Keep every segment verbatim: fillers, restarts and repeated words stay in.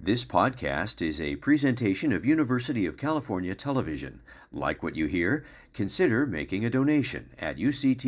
This podcast is a presentation of University of California Television. Like what you hear? Consider making a donation at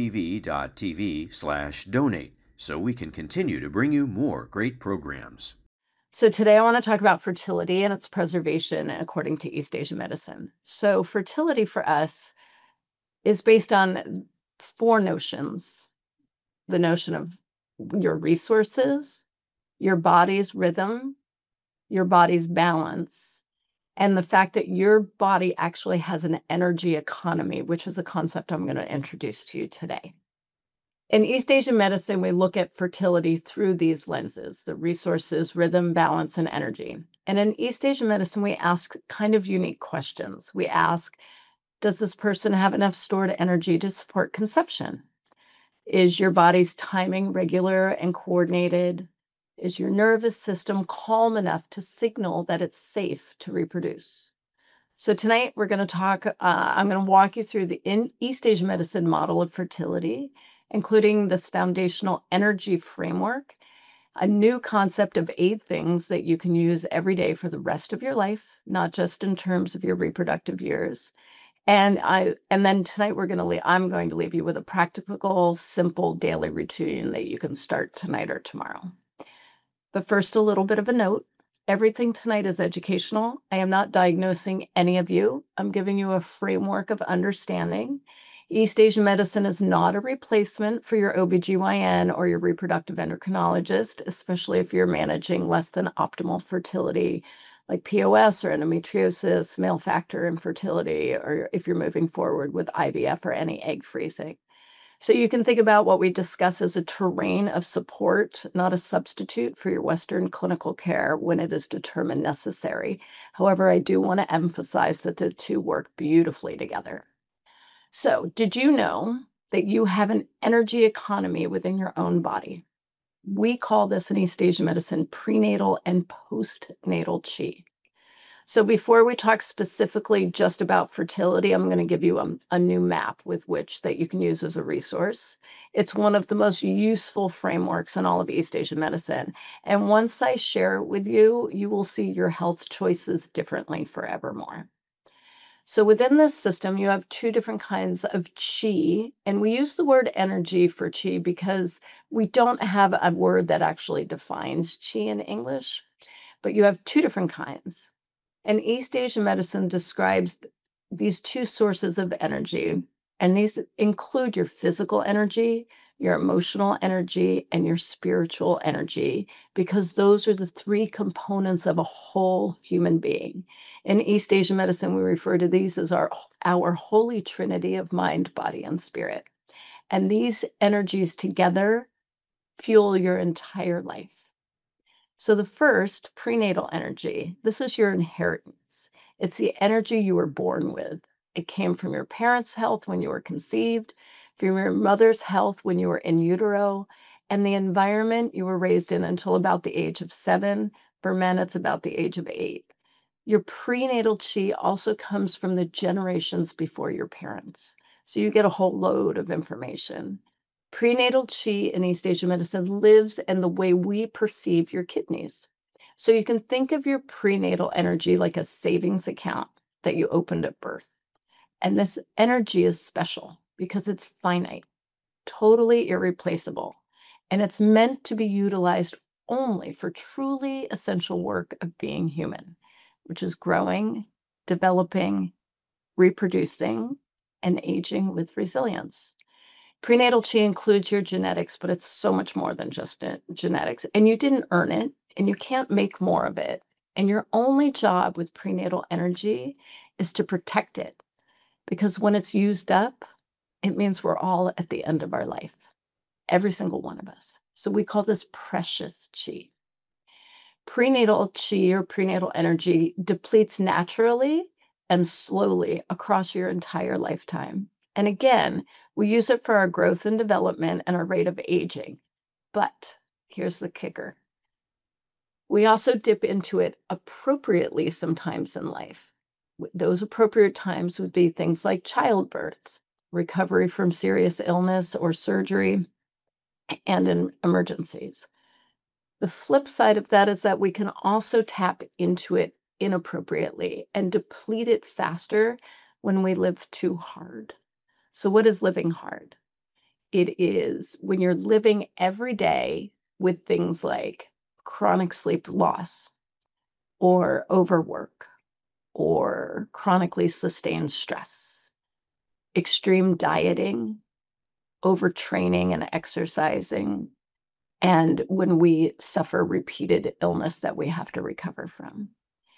uctv.tv slash donate so we can continue to bring you more great programs. So today I want to talk about fertility and its preservation according to East Asian medicine. So fertility for us is based on four notions. The notion of your resources, your body's rhythm, your body's balance, and the fact that your body actually has an energy economy, which is a concept I'm going to introduce to you today. In East Asian medicine, we look at fertility through these lenses, the resources, rhythm, balance, and energy. And in East Asian medicine, we ask kind of unique questions. We ask, does this person have enough stored energy to support conception? Is your body's timing regular and coordinated? Is your nervous system calm enough to signal that it's safe to reproduce? So tonight we're going to talk, uh, I'm going to walk you through the in East Asian medicine model of fertility, including this foundational energy framework, a new concept of eight things that you can use every day for the rest of your life, not just in terms of your reproductive years. And I and then tonight we're going to leave, I'm going to leave you with a practical, simple daily routine that you can start tonight or tomorrow. But first, a little bit of a note. Everything tonight is educational. I am not diagnosing any of you. I'm giving you a framework of understanding. East Asian medicine is not a replacement for your O B G Y N or your reproductive endocrinologist, especially if you're managing less than optimal fertility, like P O S or endometriosis, male factor infertility, or if you're moving forward with I V F or any egg freezing. So you can think about what we discuss as a terrain of support, not a substitute for your Western clinical care when it is determined necessary. However, I do want to emphasize that the two work beautifully together. So, did you know that you have an energy economy within your own body? We call this in East Asian medicine prenatal and postnatal chi. So before we talk specifically just about fertility, I'm going to give you a, a new map with which that you can use as a resource. It's one of the most useful frameworks in all of East Asian medicine. And once I share it with you, you will see your health choices differently forevermore. So within this system, you have two different kinds of chi, and we use the word energy for chi because we don't have a word that actually defines chi in English, but you have two different kinds. And East Asian medicine describes these two sources of energy, and these include your physical energy, your emotional energy, and your spiritual energy, because those are the three components of a whole human being. In East Asian medicine, we refer to these as our, our holy trinity of mind, body, and spirit. And these energies together fuel your entire life. So the first, prenatal energy, this is your inheritance. It's the energy you were born with. It came from your parents' health when you were conceived, from your mother's health when you were in utero, and the environment you were raised in until about the age of seven. For men, it's about the age of eight. Your prenatal chi also comes from the generations before your parents. So you get a whole load of information. Prenatal chi in East Asian medicine lives in the way we perceive your kidneys. So you can think of your prenatal energy like a savings account that you opened at birth. And this energy is special because it's finite, totally irreplaceable, and it's meant to be utilized only for truly essential work of being human, which is growing, developing, reproducing, and aging with resilience. Prenatal chi includes your genetics, but it's so much more than just genetics. And you didn't earn it, and you can't make more of it. And your only job with prenatal energy is to protect it. Because when it's used up, it means we're all at the end of our life, every single one of us. So we call this precious chi. Prenatal chi or prenatal energy depletes naturally and slowly across your entire lifetime. And again, we use it for our growth and development and our rate of aging. But here's the kicker. We also dip into it appropriately sometimes in life. Those appropriate times would be things like childbirth, recovery from serious illness or surgery, and in emergencies. The flip side of that is that we can also tap into it inappropriately and deplete it faster when we live too hard. So, what is living hard? It is when you're living every day with things like chronic sleep loss or overwork or chronically sustained stress, extreme dieting, overtraining and exercising, and when we suffer repeated illness that we have to recover from.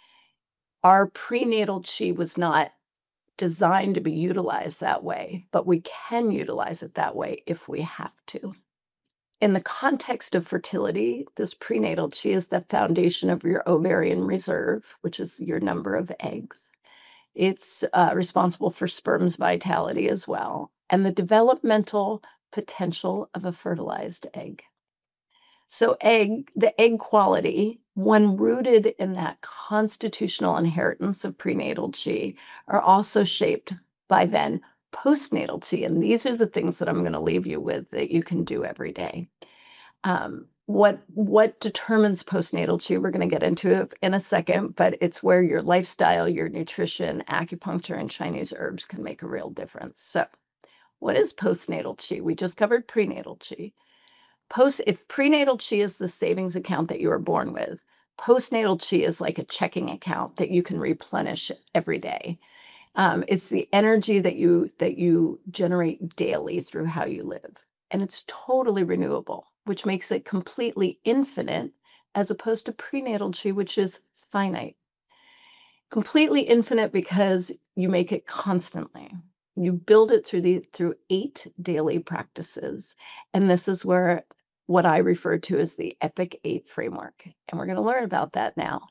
Our prenatal chi was not designed to be utilized that way, but we can utilize it that way if we have to. In the context of fertility, this prenatal chi is the foundation of your ovarian reserve, which is your number of eggs. It's uh, responsible for sperm's vitality as well, and the developmental potential of a fertilized egg. So egg, the egg quality, when rooted in that constitutional inheritance of prenatal chi, are also shaped by then postnatal chi. And these are the things that I'm going to leave you with that you can do every day. Um, what what determines postnatal chi? We're going to get into it in a second, but it's where your lifestyle, your nutrition, acupuncture, and Chinese herbs can make a real difference. So, what is postnatal chi? We just covered prenatal chi. Post if prenatal chi is the savings account that you were born with, postnatal chi is like a checking account that you can replenish every day. Um, it's the energy that you that you generate daily through how you live, and it's totally renewable, which makes it completely infinite, as opposed to prenatal chi, which is finite. Completely infinite because you make it constantly. You build it through the through eight daily practices, and this is where what I refer to as the Epic Eight framework, and we're going to learn about that now.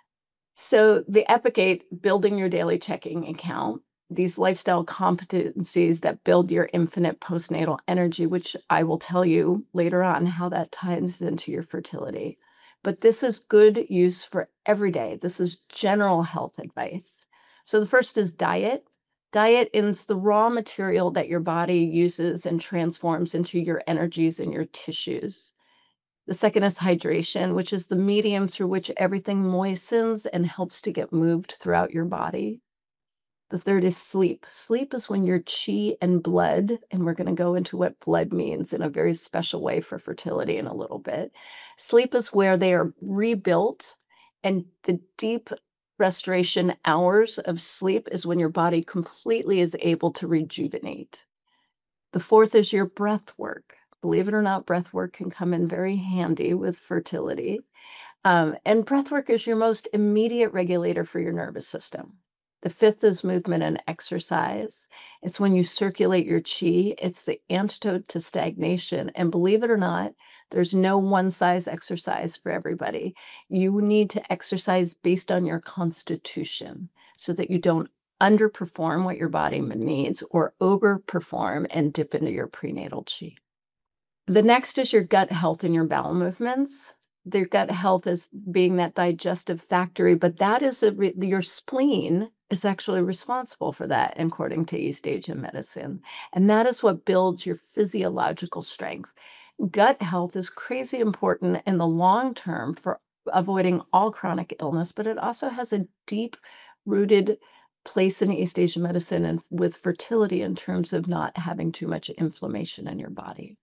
So the Epic Eight, building your daily checking account, these lifestyle competencies that build your infinite postnatal energy, which I will tell you later on how that ties into your fertility. But this is good use for every day. This is general health advice. So the first is diet. Diet is the raw material that your body uses and transforms into your energies and your tissues. The second is hydration, which is the medium through which everything moistens and helps to get moved throughout your body. The third is sleep. Sleep is when your chi and blood, and we're going to go into what blood means in a very special way for fertility in a little bit. Sleep is where they are rebuilt, and the deep restoration hours of sleep is when your body completely is able to rejuvenate. The fourth is your breath work. Believe it or not, breath work can come in very handy with fertility. Um, and breath work is your most immediate regulator for your nervous system. The fifth is movement and exercise. It's when you circulate your chi. It's the antidote to stagnation. And believe it or not, there's no one size exercise for everybody. You need to exercise based on your constitution so that you don't underperform what your body needs or overperform and dip into your prenatal chi. The next is your gut health and your bowel movements. Their gut health is being that digestive factory, but that is a re- your spleen is actually responsible for that, according to East Asian medicine. And that is what builds your physiological strength. Gut health is crazy important in the long term for avoiding all chronic illness, but it also has a deep rooted place in East Asian medicine and with fertility in terms of not having too much inflammation in your body.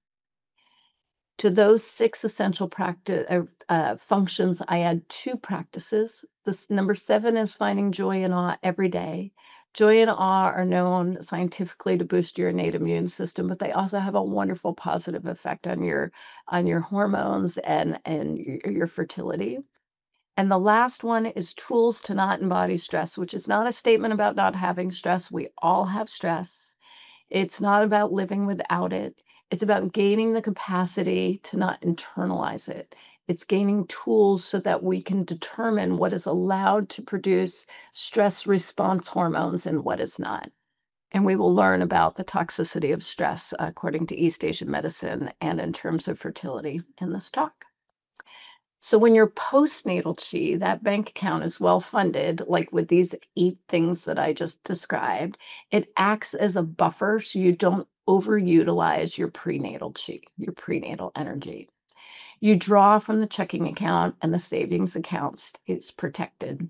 To those six essential practice uh, uh, functions, I add two practices. This number seven is finding joy and awe every day. Joy and awe are known scientifically to boost your innate immune system, but they also have a wonderful positive effect on your on your hormones and and your, your fertility. And the last one is tools to not embody stress, which is not a statement about not having stress. We all have stress. It's not about living without it. It's about gaining the capacity to not internalize it. It's gaining tools so that we can determine what is allowed to produce stress response hormones and what is not. And we will learn about the toxicity of stress according to East Asian medicine and in terms of fertility in this talk. So when your postnatal chi, that bank account is well funded, like with these eight things that I just described, it acts as a buffer so you don't overutilize your prenatal chi, your prenatal energy. You draw from the checking account and the savings account stays protected.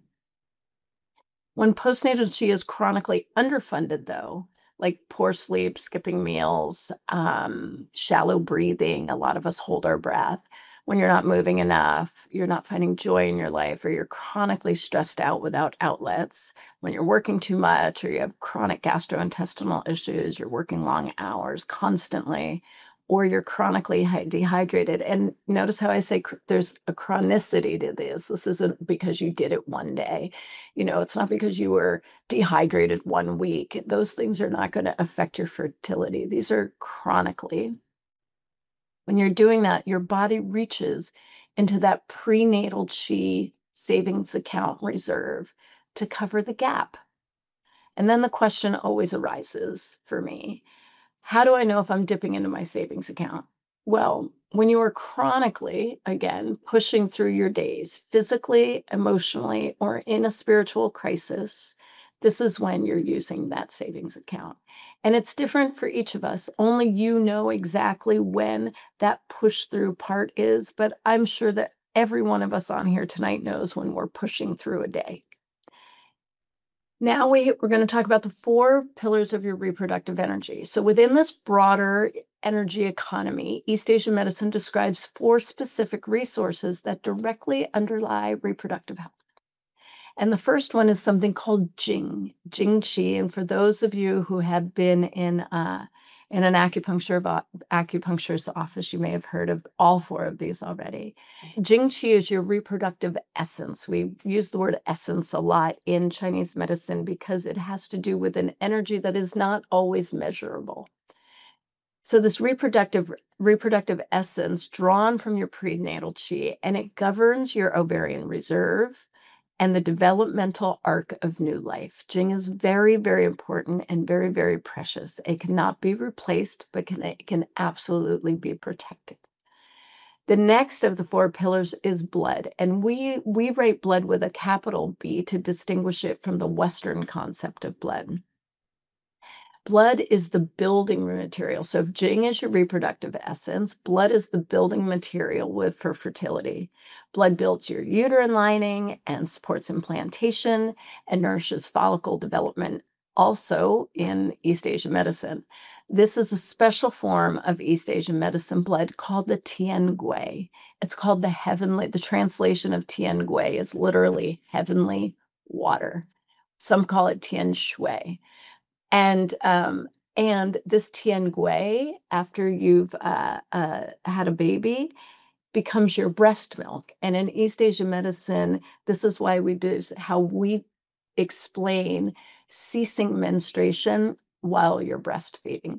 When postnatal chi is chronically underfunded, though, like poor sleep, skipping meals, um, shallow breathing, a lot of us hold our breath. When you're not moving enough, you're not finding joy in your life, or you're chronically stressed out without outlets, when you're working too much, or you have chronic gastrointestinal issues, you're working long hours constantly, or you're chronically hy- dehydrated. And notice how I say chr- there's a chronicity to this. This isn't because you did it one day. You know, it's not because you were dehydrated one week. Those things are not going to affect your fertility. These are chronically. When you're doing that, your body reaches into that prenatal chi savings account reserve to cover the gap. And then the question always arises for me, how do I know if I'm dipping into my savings account? Well, when you are chronically, again, pushing through your days, physically, emotionally, or in a spiritual crisis, this is when you're using that savings account. And it's different for each of us. Only you know exactly when that push through part is, but I'm sure that every one of us on here tonight knows when we're pushing through a day. Now we, we're going to talk about the four pillars of your reproductive energy. So within this broader energy economy, East Asian medicine describes four specific resources that directly underlie reproductive health. And the first one is something called Jing, Jing Qi. And for those of you who have been in uh, in an acupuncture acupuncturist office, you may have heard of all four of these already. Jing Qi is your reproductive essence. We use the word essence a lot in Chinese medicine because it has to do with an energy that is not always measurable. So this reproductive reproductive essence drawn from your prenatal chi, and it governs your ovarian reserve and the developmental arc of new life. Jing is very, very important and very, very precious. It cannot be replaced, but can, it can absolutely be protected. The next of the four pillars is blood, and we we write blood with a capital B to distinguish it from the Western concept of blood. Blood is the building material. So if Jing is your reproductive essence, blood is the building material with for fertility. Blood builds your uterine lining and supports implantation and nourishes follicle development. Also in East Asian medicine, this is a special form of East Asian medicine blood called the Tian Gui. It's called the heavenly. The translation of Tian Gui is literally heavenly water. Some call it Tian Shui. And um, and this Tian Gui, after you've uh, uh, had a baby, becomes your breast milk. And in East Asian medicine, this is why we do how we explain ceasing menstruation while you're breastfeeding.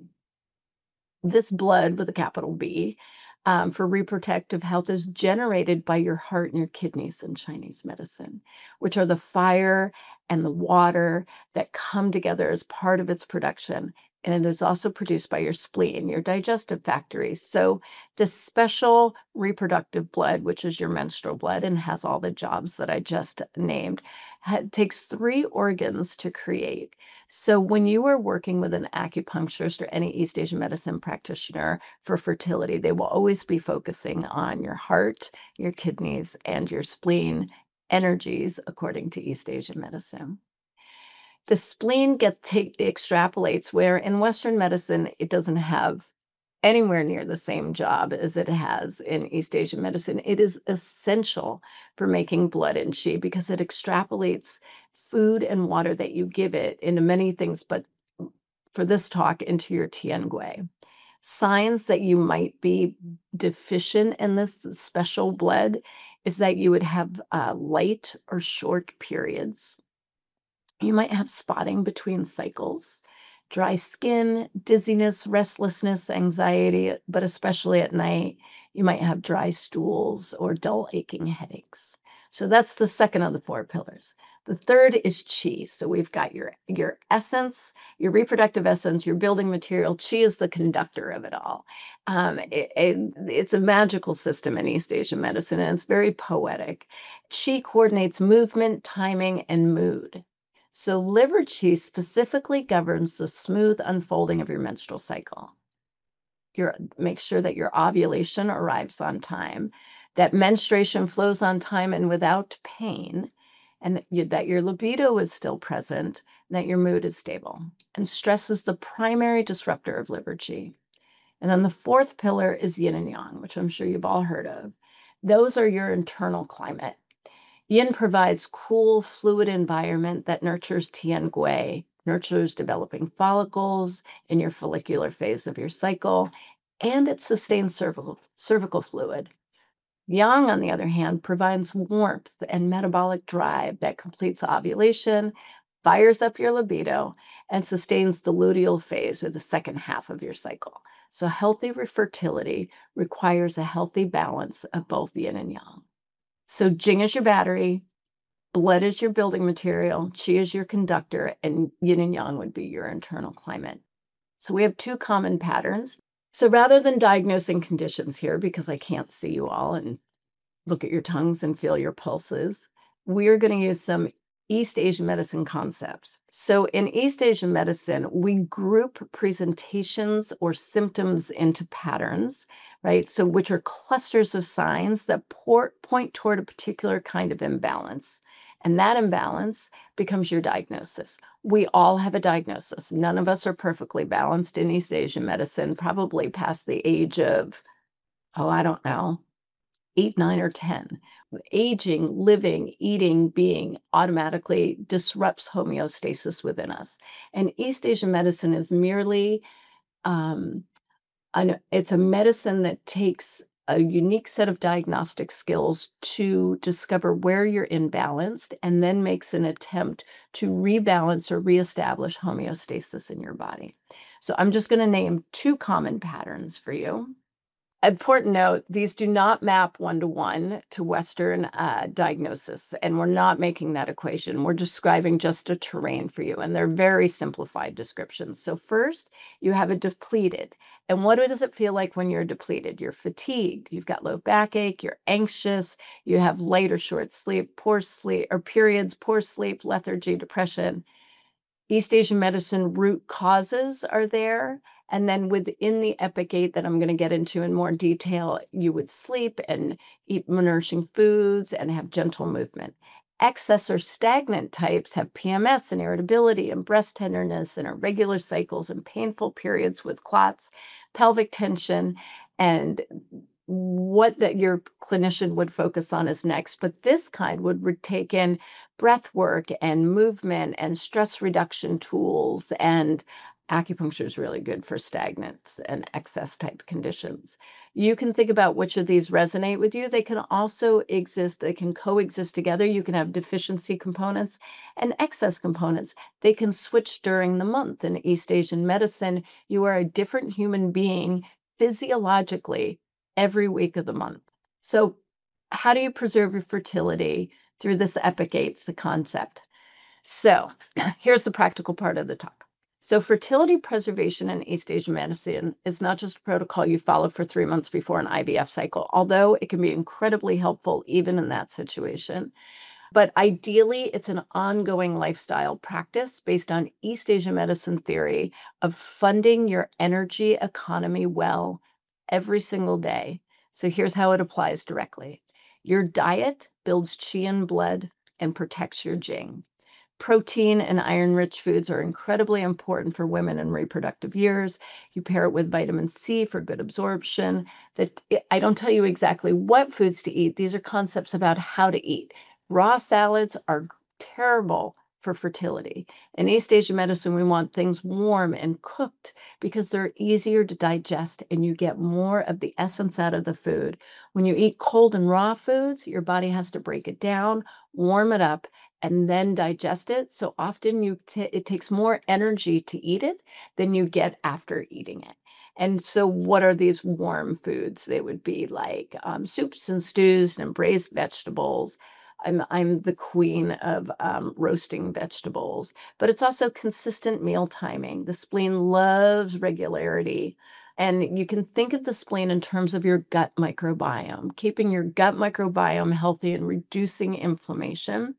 This blood with a capital B um, for reproductive health is generated by your heart and your kidneys in Chinese medicine, which are the fire and the water that come together as part of its production. And it is also produced by your spleen, your digestive factories. So this special reproductive blood, which is your menstrual blood and has all the jobs that I just named, ha- takes three organs to create. So when you are working with an acupuncturist or any East Asian medicine practitioner for fertility, they will always be focusing on your heart, your kidneys, and your spleen energies according to East Asian medicine. The spleen get take extrapolates where in Western medicine it doesn't have anywhere near the same job as it has in East Asian medicine. It is essential for making blood and qi because it extrapolates food and water that you give it into many things, but for this talk, into your Tian Gui. Signs that you might be deficient in this special blood is that you would have uh, light or short periods. You might have spotting between cycles, dry skin, dizziness, restlessness, anxiety, but especially at night, you might have dry stools or dull aching headaches. So that's the second of the four pillars. The third is chi. So we've got your, your essence, your reproductive essence, your building material. Chi is the conductor of it all. Um, it, it, it's a magical system in East Asian medicine, and it's very poetic. Chi coordinates movement, timing, and mood. So liver chi specifically governs the smooth unfolding of your menstrual cycle. your make sure that your ovulation arrives on time, that menstruation flows on time and without pain, and that, you, that your libido is still present, and that your mood is stable. And stress is the primary disruptor of liver G. And then the fourth pillar is yin and yang, which I'm sure you've all heard of. Those are your internal climate. Yin provides cool, fluid environment that nurtures Tian Gui, nurtures developing follicles in your follicular phase of your cycle, and it sustains cervical, cervical fluid. Yang, on the other hand, provides warmth and metabolic drive that completes ovulation, fires up your libido, and sustains the luteal phase, or the second half of your cycle. So healthy fertility requires a healthy balance of both yin and yang. So Jing is your battery, blood is your building material, Qi is your conductor, and yin and yang would be your internal climate. So we have two common patterns. So rather than diagnosing conditions here, because I can't see you all and look at your tongues and feel your pulses, we're going to use some East Asian medicine concepts. So in East Asian medicine, we group presentations or symptoms into patterns, right? So which are clusters of signs that por- point toward a particular kind of imbalance. And that imbalance becomes your diagnosis. We all have a diagnosis. None of us are perfectly balanced in East Asian medicine, probably past the age of, oh, I don't know, eight, nine, or ten. Aging, living, eating, being automatically disrupts homeostasis within us. And East Asian medicine is merely, um, an, it's a medicine that takes a unique set of diagnostic skills to discover where you're imbalanced and then makes an attempt to rebalance or reestablish homeostasis in your body. So I'm just going to name two common patterns for you. Important note, these do not map one-to-one to Western uh, diagnosis, and we're not making that equation. We're describing just a terrain for you, and they're very simplified descriptions. So first, you have a depleted. And what does it feel like when you're depleted? You're fatigued, you've got low backache, you're anxious, you have light or short sleep, poor sleep, or periods, poor sleep, lethargy, depression. East Asian medicine root causes are there. And then within the Epic Eight that I'm going to get into in more detail, you would sleep and eat nourishing foods and have gentle movement. Excess or stagnant types have P M S and irritability and breast tenderness and irregular cycles and painful periods with clots, pelvic tension, and what that your clinician would focus on is next. But this kind would re- take in breath work and movement and stress reduction tools, and acupuncture is really good for stagnant and excess type conditions. You can think about which of these resonate with you. They can also exist, they can coexist together. You can have deficiency components and excess components. They can switch during the month. In East Asian medicine, you are a different human being physiologically every week of the month. So how do you preserve your fertility through this Epic Eights concept? So here's the practical part of the talk. So fertility preservation in East Asian medicine is not just a protocol you follow for three months before an I V F cycle, although it can be incredibly helpful even in that situation. But ideally, it's an ongoing lifestyle practice based on East Asian medicine theory of funding your energy economy well every single day. So here's how it applies directly. Your diet builds qi in blood and protects your jing. Protein and iron-rich foods are incredibly important for women in reproductive years. You pair it with vitamin C for good absorption. That I don't tell you exactly what foods to eat. These are concepts about how to eat. Raw salads are terrible for fertility. In East Asian medicine, we want things warm and cooked because they're easier to digest and you get more of the essence out of the food. When you eat cold and raw foods, your body has to break it down, warm it up, and then digest it. So often you t- it takes more energy to eat it than you get after eating it. And so what are these warm foods? They would be like um, soups and stews and braised vegetables. I'm, I'm the queen of um, roasting vegetables, but it's also consistent meal timing. The spleen loves regularity. And you can think of the spleen in terms of your gut microbiome, keeping your gut microbiome healthy and reducing inflammation,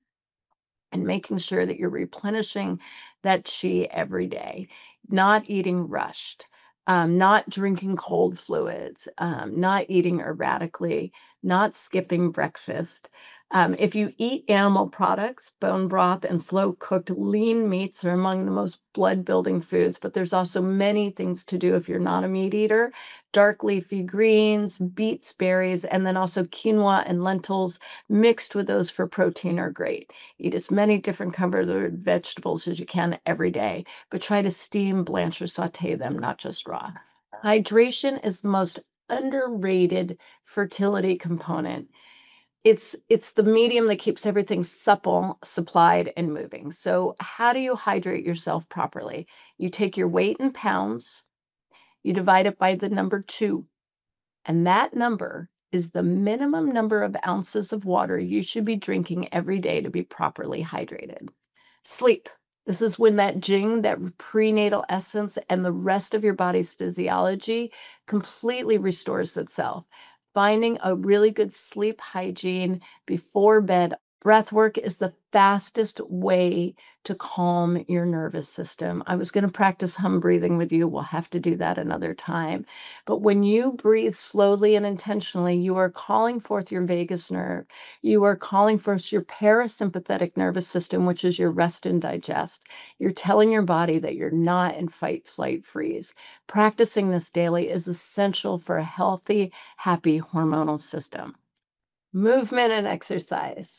and making sure that you're replenishing that qi every day, not eating rushed. um, not drinking cold fluids, um, not eating erratically, not skipping breakfast. Um, if you eat animal products, bone broth and slow cooked lean meats are among the most blood building foods, but there's also many things to do if you're not a meat eater. Dark leafy greens, beets, berries, and then also quinoa and lentils mixed with those for protein are great. Eat as many different covered vegetables as you can every day, but try to steam, blanch, or saute them, not just raw. Hydration is the most underrated fertility component. It's it's the medium that keeps everything supple, supplied, and moving. So how do you hydrate yourself properly? You take your weight in pounds, you divide it by the number two, and that number is the minimum number of ounces of water you should be drinking every day to be properly hydrated. Sleep. This is when that jing, that prenatal essence, and the rest of your body's physiology completely restores itself. Finding a really good sleep hygiene before bed. Breath work is the fastest way to calm your nervous system. I was going to practice hum breathing with you. We'll have to do that another time. But when you breathe slowly and intentionally, you are calling forth your vagus nerve. You are calling forth your parasympathetic nervous system, which is your rest and digest. You're telling your body that you're not in fight, flight, freeze. Practicing this daily is essential for a healthy, happy hormonal system. Movement and exercise.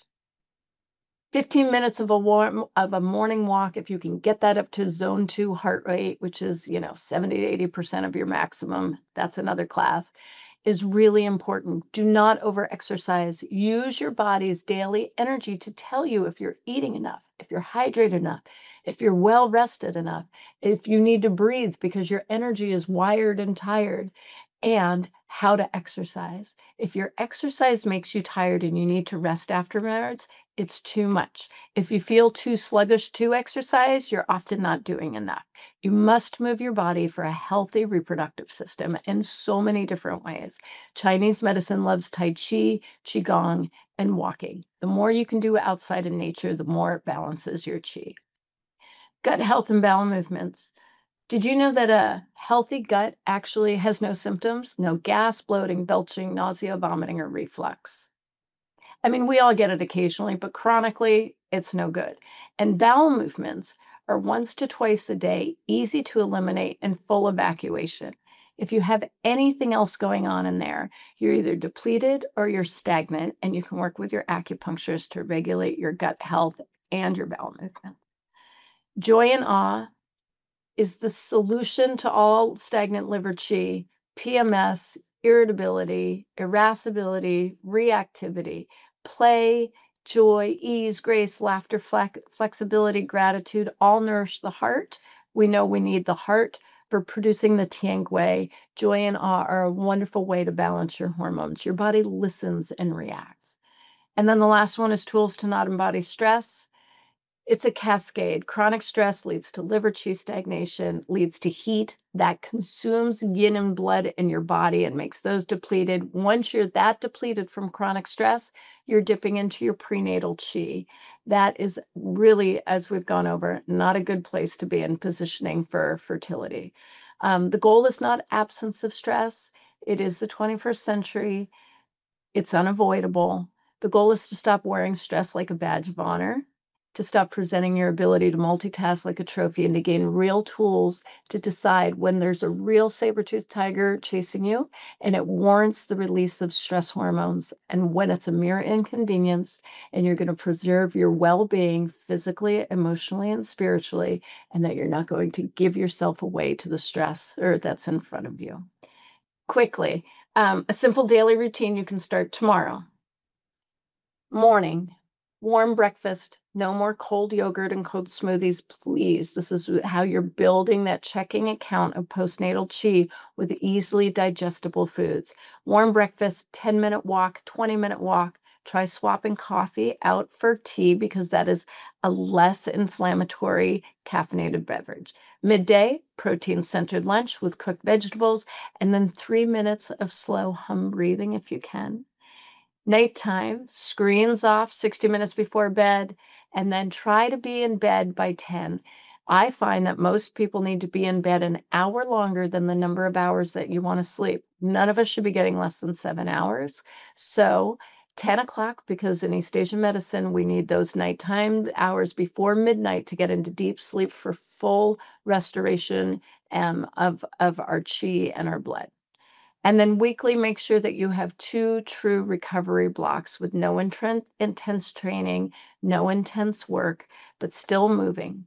fifteen minutes of a warm of a morning walk, if you can get that up to zone two heart rate, which is, you know, seventy to eighty percent of your maximum, that's another class, is really important. Do not overexercise. Use your body's daily energy to tell you if you're eating enough, if you're hydrated enough, if you're well rested enough, if you need to breathe because your energy is wired and tired, and how to exercise. If your exercise makes you tired and you need to rest afterwards, it's too much. If you feel too sluggish to exercise, you're often not doing enough. You must move your body for a healthy reproductive system in so many different ways. Chinese medicine loves Tai Chi, Qigong, and walking. The more you can do outside in nature, the more it balances your Qi. Gut health and bowel movements. Did you know that a healthy gut actually has no symptoms? No gas, bloating, belching, nausea, vomiting, or reflux. I mean, we all get it occasionally, but chronically, it's no good. And bowel movements are once to twice a day, easy to eliminate, and full evacuation. If you have anything else going on in there, you're either depleted or you're stagnant, and you can work with your acupuncturist to regulate your gut health and your bowel movement. Joy and awe is the solution to all stagnant liver qi, P M S, irritability, irascibility, reactivity, play, joy, ease, grace, laughter, flex- flexibility, gratitude, all nourish the heart. We know we need the heart for producing the Tian Gui. Joy and awe are a wonderful way to balance your hormones. Your body listens and reacts. And then the last one is tools to not embody stress. It's a cascade. Chronic stress leads to liver qi stagnation, leads to heat that consumes yin and blood in your body and makes those depleted. Once you're that depleted from chronic stress, you're dipping into your prenatal qi. That is really, as we've gone over, not a good place to be in positioning for fertility. Um, the goal is not absence of stress. It is the twenty-first century. It's unavoidable. The goal is to stop wearing stress like a badge of honor, to stop presenting your ability to multitask like a trophy, and to gain real tools to decide when there's a real saber-toothed tiger chasing you and it warrants the release of stress hormones, and when it's a mere inconvenience and you're going to preserve your well-being physically, emotionally, and spiritually, and that you're not going to give yourself away to the stress or that's in front of you. Quickly, um, a simple daily routine you can start tomorrow. Morning, warm breakfast, no more cold yogurt and cold smoothies, please. This is how you're building that checking account of postnatal qi with easily digestible foods. Warm breakfast, ten minute walk, twenty minute walk. Try swapping coffee out for tea because that is a less inflammatory caffeinated beverage. Midday, protein centered lunch with cooked vegetables, and then three minutes of slow hum breathing if you can. Nighttime, screens off sixty minutes before bed, and then try to be in bed by ten. I find that most people need to be in bed an hour longer than the number of hours that you want to sleep. None of us should be getting less than seven hours. So ten o'clock, because in East Asian medicine, we need those nighttime hours before midnight to get into deep sleep for full restoration um, of, of our chi and our blood. And then weekly, make sure that you have two true recovery blocks with no intren- intense training, no intense work, but still moving.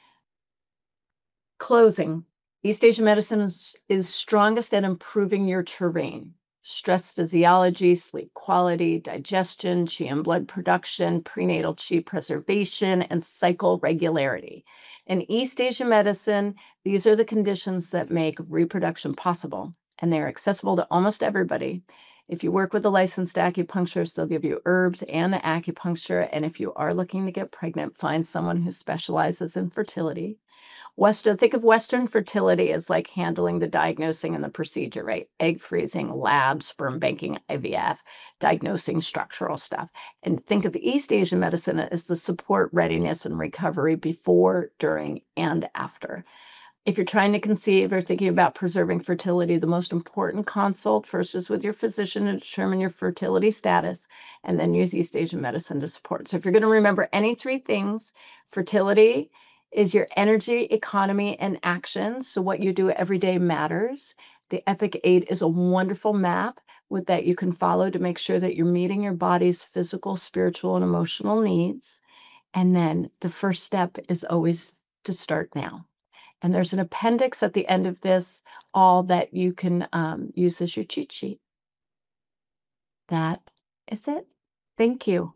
Closing. East Asian medicine is, is strongest at improving your terrain. Stress physiology, sleep quality, digestion, chi and blood production, prenatal chi preservation, and cycle regularity. In East Asian medicine, these are the conditions that make reproduction possible, and they're accessible to almost everybody. If you work with a licensed acupuncturist, they'll give you herbs and acupuncture. And if you are looking to get pregnant, find someone who specializes in fertility. Western, think of Western fertility as like handling the diagnosing and the procedure, right? Egg freezing, lab, sperm banking, I V F, diagnosing structural stuff. And think of East Asian medicine as the support, readiness, and recovery before, during, and after. If you're trying to conceive or thinking about preserving fertility, the most important consult first is with your physician to determine your fertility status, and then use East Asian medicine to support. So if you're going to remember any three things, fertility is your energy, economy, and action. So what you do every day matters. The Epic Eight is a wonderful map with that you can follow to make sure that you're meeting your body's physical, spiritual, and emotional needs. And then the first step is always to start now. And there's an appendix at the end of this, all that you can um, use as your cheat sheet. That is it. Thank you.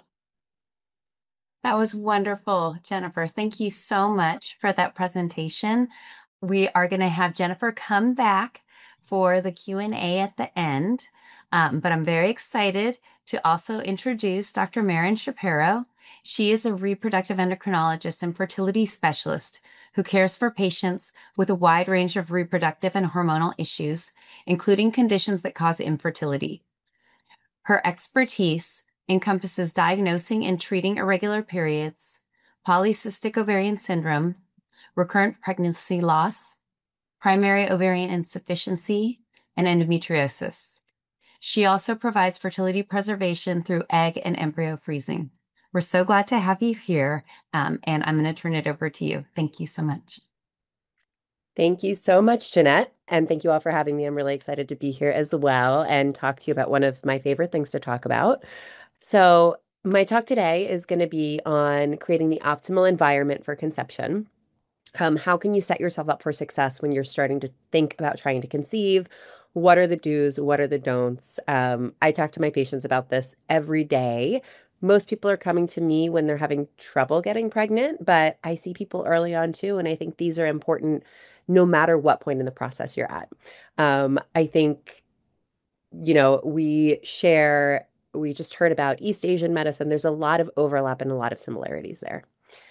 That was wonderful, Jennifer. Thank you so much for that presentation. We are going to have Jennifer come back for the Q and A at the end, um, but I'm very excited to also introduce Doctor Maren Shapiro. She is a reproductive endocrinologist and fertility specialist who cares for patients with a wide range of reproductive and hormonal issues, including conditions that cause infertility. Her expertise encompasses diagnosing and treating irregular periods, polycystic ovarian syndrome, recurrent pregnancy loss, primary ovarian insufficiency, and endometriosis. She also provides fertility preservation through egg and embryo freezing. We're so glad to have you here, um, and I'm going to turn it over to you. Thank you so much. Thank you so much, Jeanette. And thank you all for having me. I'm really excited to be here as well and talk to you about one of my favorite things to talk about. So my talk today is going to be on creating the optimal environment for conception. Um, how can you set yourself up for success when you're starting to think about trying to conceive? What are the do's? What are the don'ts? Um, I talk to my patients about this every day. Most people are coming to me when they're having trouble getting pregnant, but I see people early on too. And I think these are important no matter what point in the process you're at. Um, I think, you know, we share, we just heard about East Asian medicine. There's a lot of overlap and a lot of similarities there.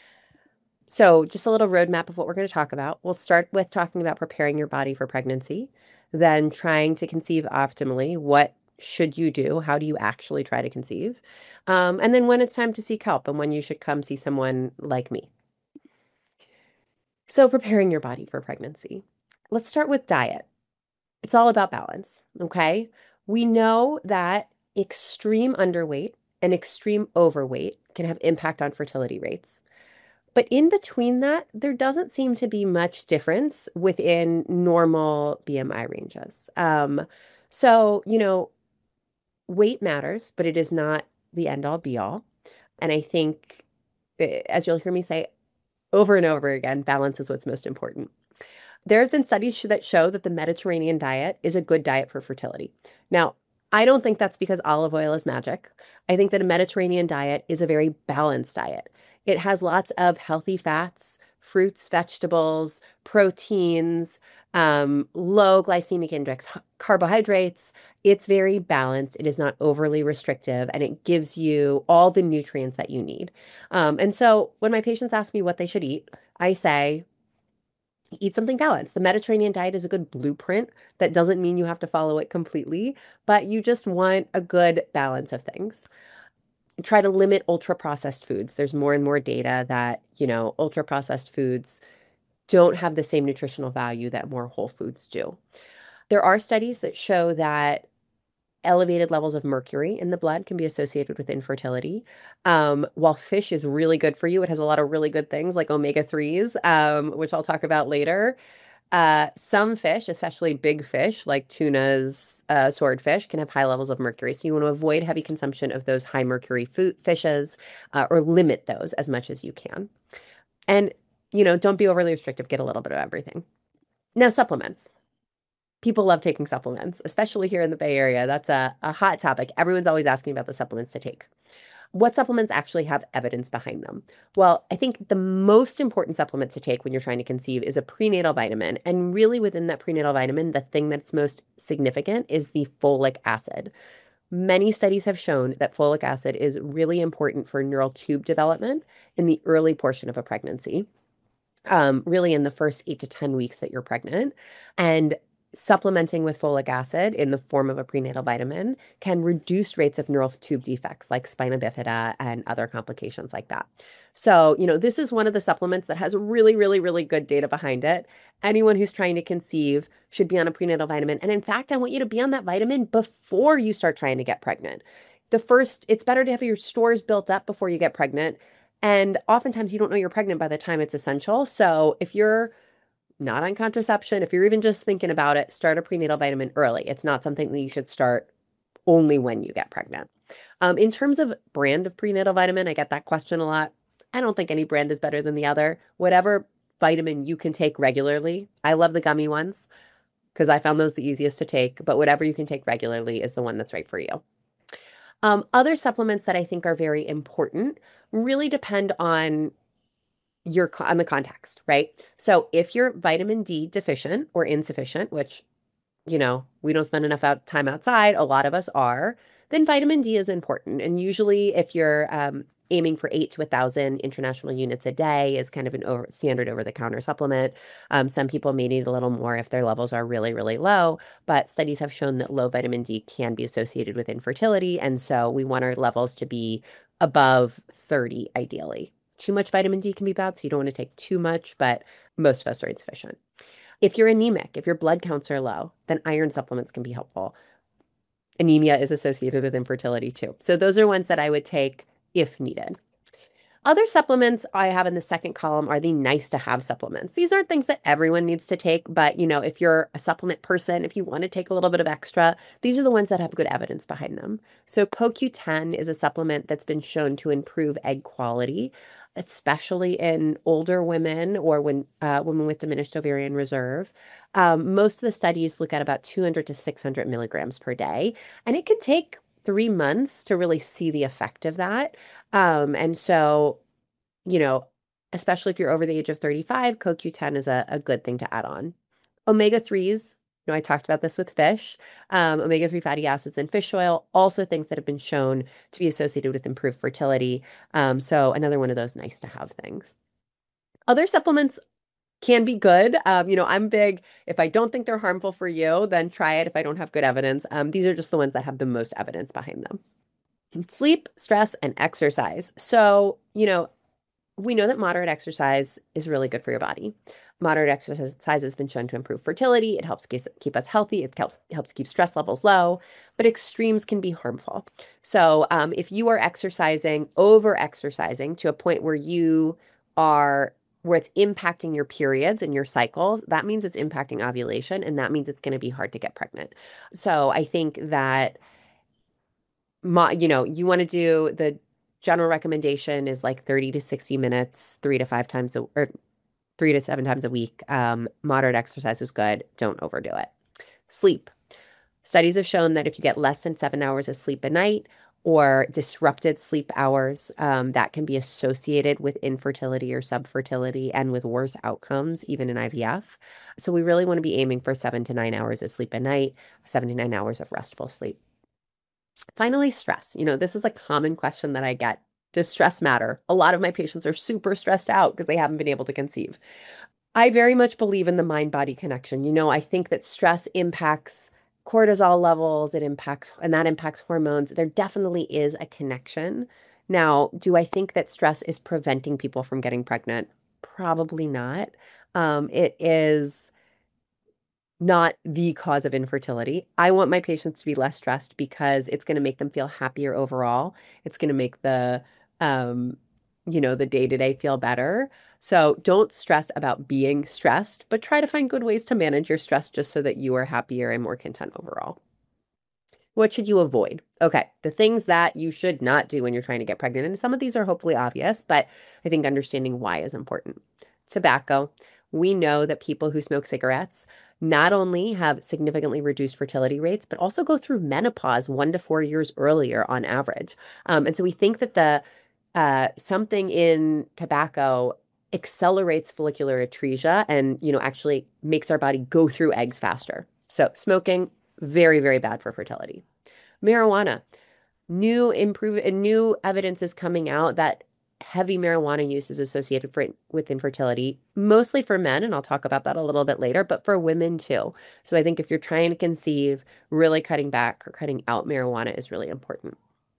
So just a little roadmap of what we're going to talk about. We'll start with talking about preparing your body for pregnancy, then trying to conceive optimally. What should you do? How do you actually try to conceive? Um, and then when it's time to seek help and when you should come see someone like me. So preparing your body for pregnancy. Let's start with diet. It's all about balance, okay? We know that extreme underweight and extreme overweight can have impact on fertility rates. But in between that, there doesn't seem to be much difference within normal B M I ranges. Um, so, you know, weight matters, but it is not the end all be all. And I think, eh, as you'll hear me say over and over again, balance is what's most important. There have been studies that show that the Mediterranean diet is a good diet for fertility. Now, I don't think that's because olive oil is magic. I think that a Mediterranean diet is a very balanced diet. It has lots of healthy fats, fruits, vegetables, proteins, um, low glycemic index, carbohydrates. It's very balanced. It is not overly restrictive, and it gives you all the nutrients that you need. Um, and so when my patients ask me what they should eat, I say, eat something balanced. The Mediterranean diet is a good blueprint. That doesn't mean you have to follow it completely, but you just want a good balance of things. Try to limit ultra processed foods. There's more and more data that, you know, ultra processed foods don't have the same nutritional value that more whole foods do. There are studies that show that elevated levels of mercury in the blood can be associated with infertility. Um, while fish is really good for you, it has a lot of really good things like omega threes, um, which I'll talk about later. Uh, some fish, especially big fish like tunas, uh, swordfish, can have high levels of mercury. So you want to avoid heavy consumption of those high mercury food fishes, uh, or limit those as much as you can. And, you know, don't be overly restrictive. Get a little bit of everything. Now, supplements. People love taking supplements, especially here in the Bay Area. That's a, a hot topic. Everyone's always asking about the supplements to take. What supplements actually have evidence behind them? Well, I think the most important supplement to take when you're trying to conceive is a prenatal vitamin. And really within that prenatal vitamin, the thing that's most significant is the folic acid. Many studies have shown that folic acid is really important for neural tube development in the early portion of a pregnancy, um, really in the first eight to ten weeks that you're pregnant. And supplementing with folic acid in the form of a prenatal vitamin can reduce rates of neural tube defects like spina bifida and other complications like that. So, you know, this is one of the supplements that has really, really, really good data behind it. Anyone who's trying to conceive should be on a prenatal vitamin. And in fact, I want you to be on that vitamin before you start trying to get pregnant. The first, it's better to have your stores built up before you get pregnant. And oftentimes you don't know you're pregnant by the time it's essential. So if you're not on contraception, if you're even just thinking about it, start a prenatal vitamin early. It's not something that you should start only when you get pregnant. Um, in terms of brand of prenatal vitamin, I get that question a lot. I don't think any brand is better than the other. Whatever vitamin you can take regularly. I love the gummy ones because I found those the easiest to take, but whatever you can take regularly is the one that's right for you. Um, other supplements that I think are very important really depend on your on the context, right? So if you're vitamin D deficient or insufficient, which, you know, we don't spend enough out, time outside, a lot of us are, then vitamin D is important. And usually if you're um, aiming for eight to a thousand international units a day is kind of an over, standard over-the-counter supplement. Um, some people may need a little more if their levels are really, really low, but studies have shown that low vitamin D can be associated with infertility. And so we want our levels to be above thirty ideally. Too much vitamin D can be bad, so you don't want to take too much, but most of us are insufficient. If you're anemic, if your blood counts are low, then iron supplements can be helpful. Anemia is associated with infertility too. So those are ones that I would take if needed. Other supplements I have in the second column are the nice to have supplements. These aren't things that everyone needs to take, but you know, if you're a supplement person, if you want to take a little bit of extra, these are the ones that have good evidence behind them. So C O Q ten is a supplement that's been shown to improve egg quality, especially in older women or when uh, women with diminished ovarian reserve. Um, most of the studies look at about two hundred to six hundred milligrams per day, and it can take three months to really see the effect of that. Um, and so, you know, especially if you're over the age of thirty-five, C O Q ten is a, a good thing to add on. omega threes, you know, I talked about this with fish. Um, omega three fatty acids in fish oil, also things that have been shown to be associated with improved fertility. Um, so another one of those nice to have things. Other supplements can be good. Um, you know, I'm big, if I don't think they're harmful for you, then try it if I don't have good evidence. Um, these are just the ones that have the most evidence behind them. Sleep, stress, and exercise. So, you know, we know that moderate exercise is really good for your body. Moderate exercise has been shown to improve fertility. It helps keep us healthy. It helps helps keep stress levels low, but extremes can be harmful. So um, if you are exercising, over exercising to a point where you are, where it's impacting your periods and your cycles, that means it's impacting ovulation, and that means it's going to be hard to get pregnant. So I think that, you know, you want to do, the general recommendation is like thirty to sixty minutes, three to five times a, or three to seven times a week. Um, moderate exercise is good. Don't overdo it. Sleep. Studies have shown that if you get less than seven hours of sleep a night or disrupted sleep hours, um, that can be associated with infertility or subfertility and with worse outcomes, even in I V F. So we really want to be aiming for seven to nine hours of sleep a night, seven to nine hours of restful sleep. Finally, stress. You know, this is a common question that I get. Does stress matter? A lot of my patients are super stressed out because they haven't been able to conceive. I very much believe in the mind-body connection. You know, I think that stress impacts cortisol levels, it impacts, and that impacts hormones. There definitely is a connection. Now, do I think that stress is preventing people from getting pregnant? Probably not. Um, it is not the cause of infertility. I want my patients to be less stressed because it's going to make them feel happier overall. It's going to make the, um, you know, the day-to-day feel better. So don't stress about being stressed, but try to find good ways to manage your stress just so that you are happier and more content overall. What should you avoid? Okay, the things that you should not do when you're trying to get pregnant. And some of these are hopefully obvious, but I think understanding why is important. Tobacco. We know that people who smoke cigarettes not only have significantly reduced fertility rates, but also go through menopause one to four years earlier on average. Um, and so we think that the uh, something in tobacco accelerates follicular atresia and, you know, actually makes our body go through eggs faster. So smoking, very, very bad for fertility. Marijuana. New improve new evidence is coming out that heavy marijuana use is associated for, with infertility, mostly for men, and I'll talk about that a little bit later, but for women too. So I think if you're trying to conceive, really cutting back or cutting out marijuana is really important.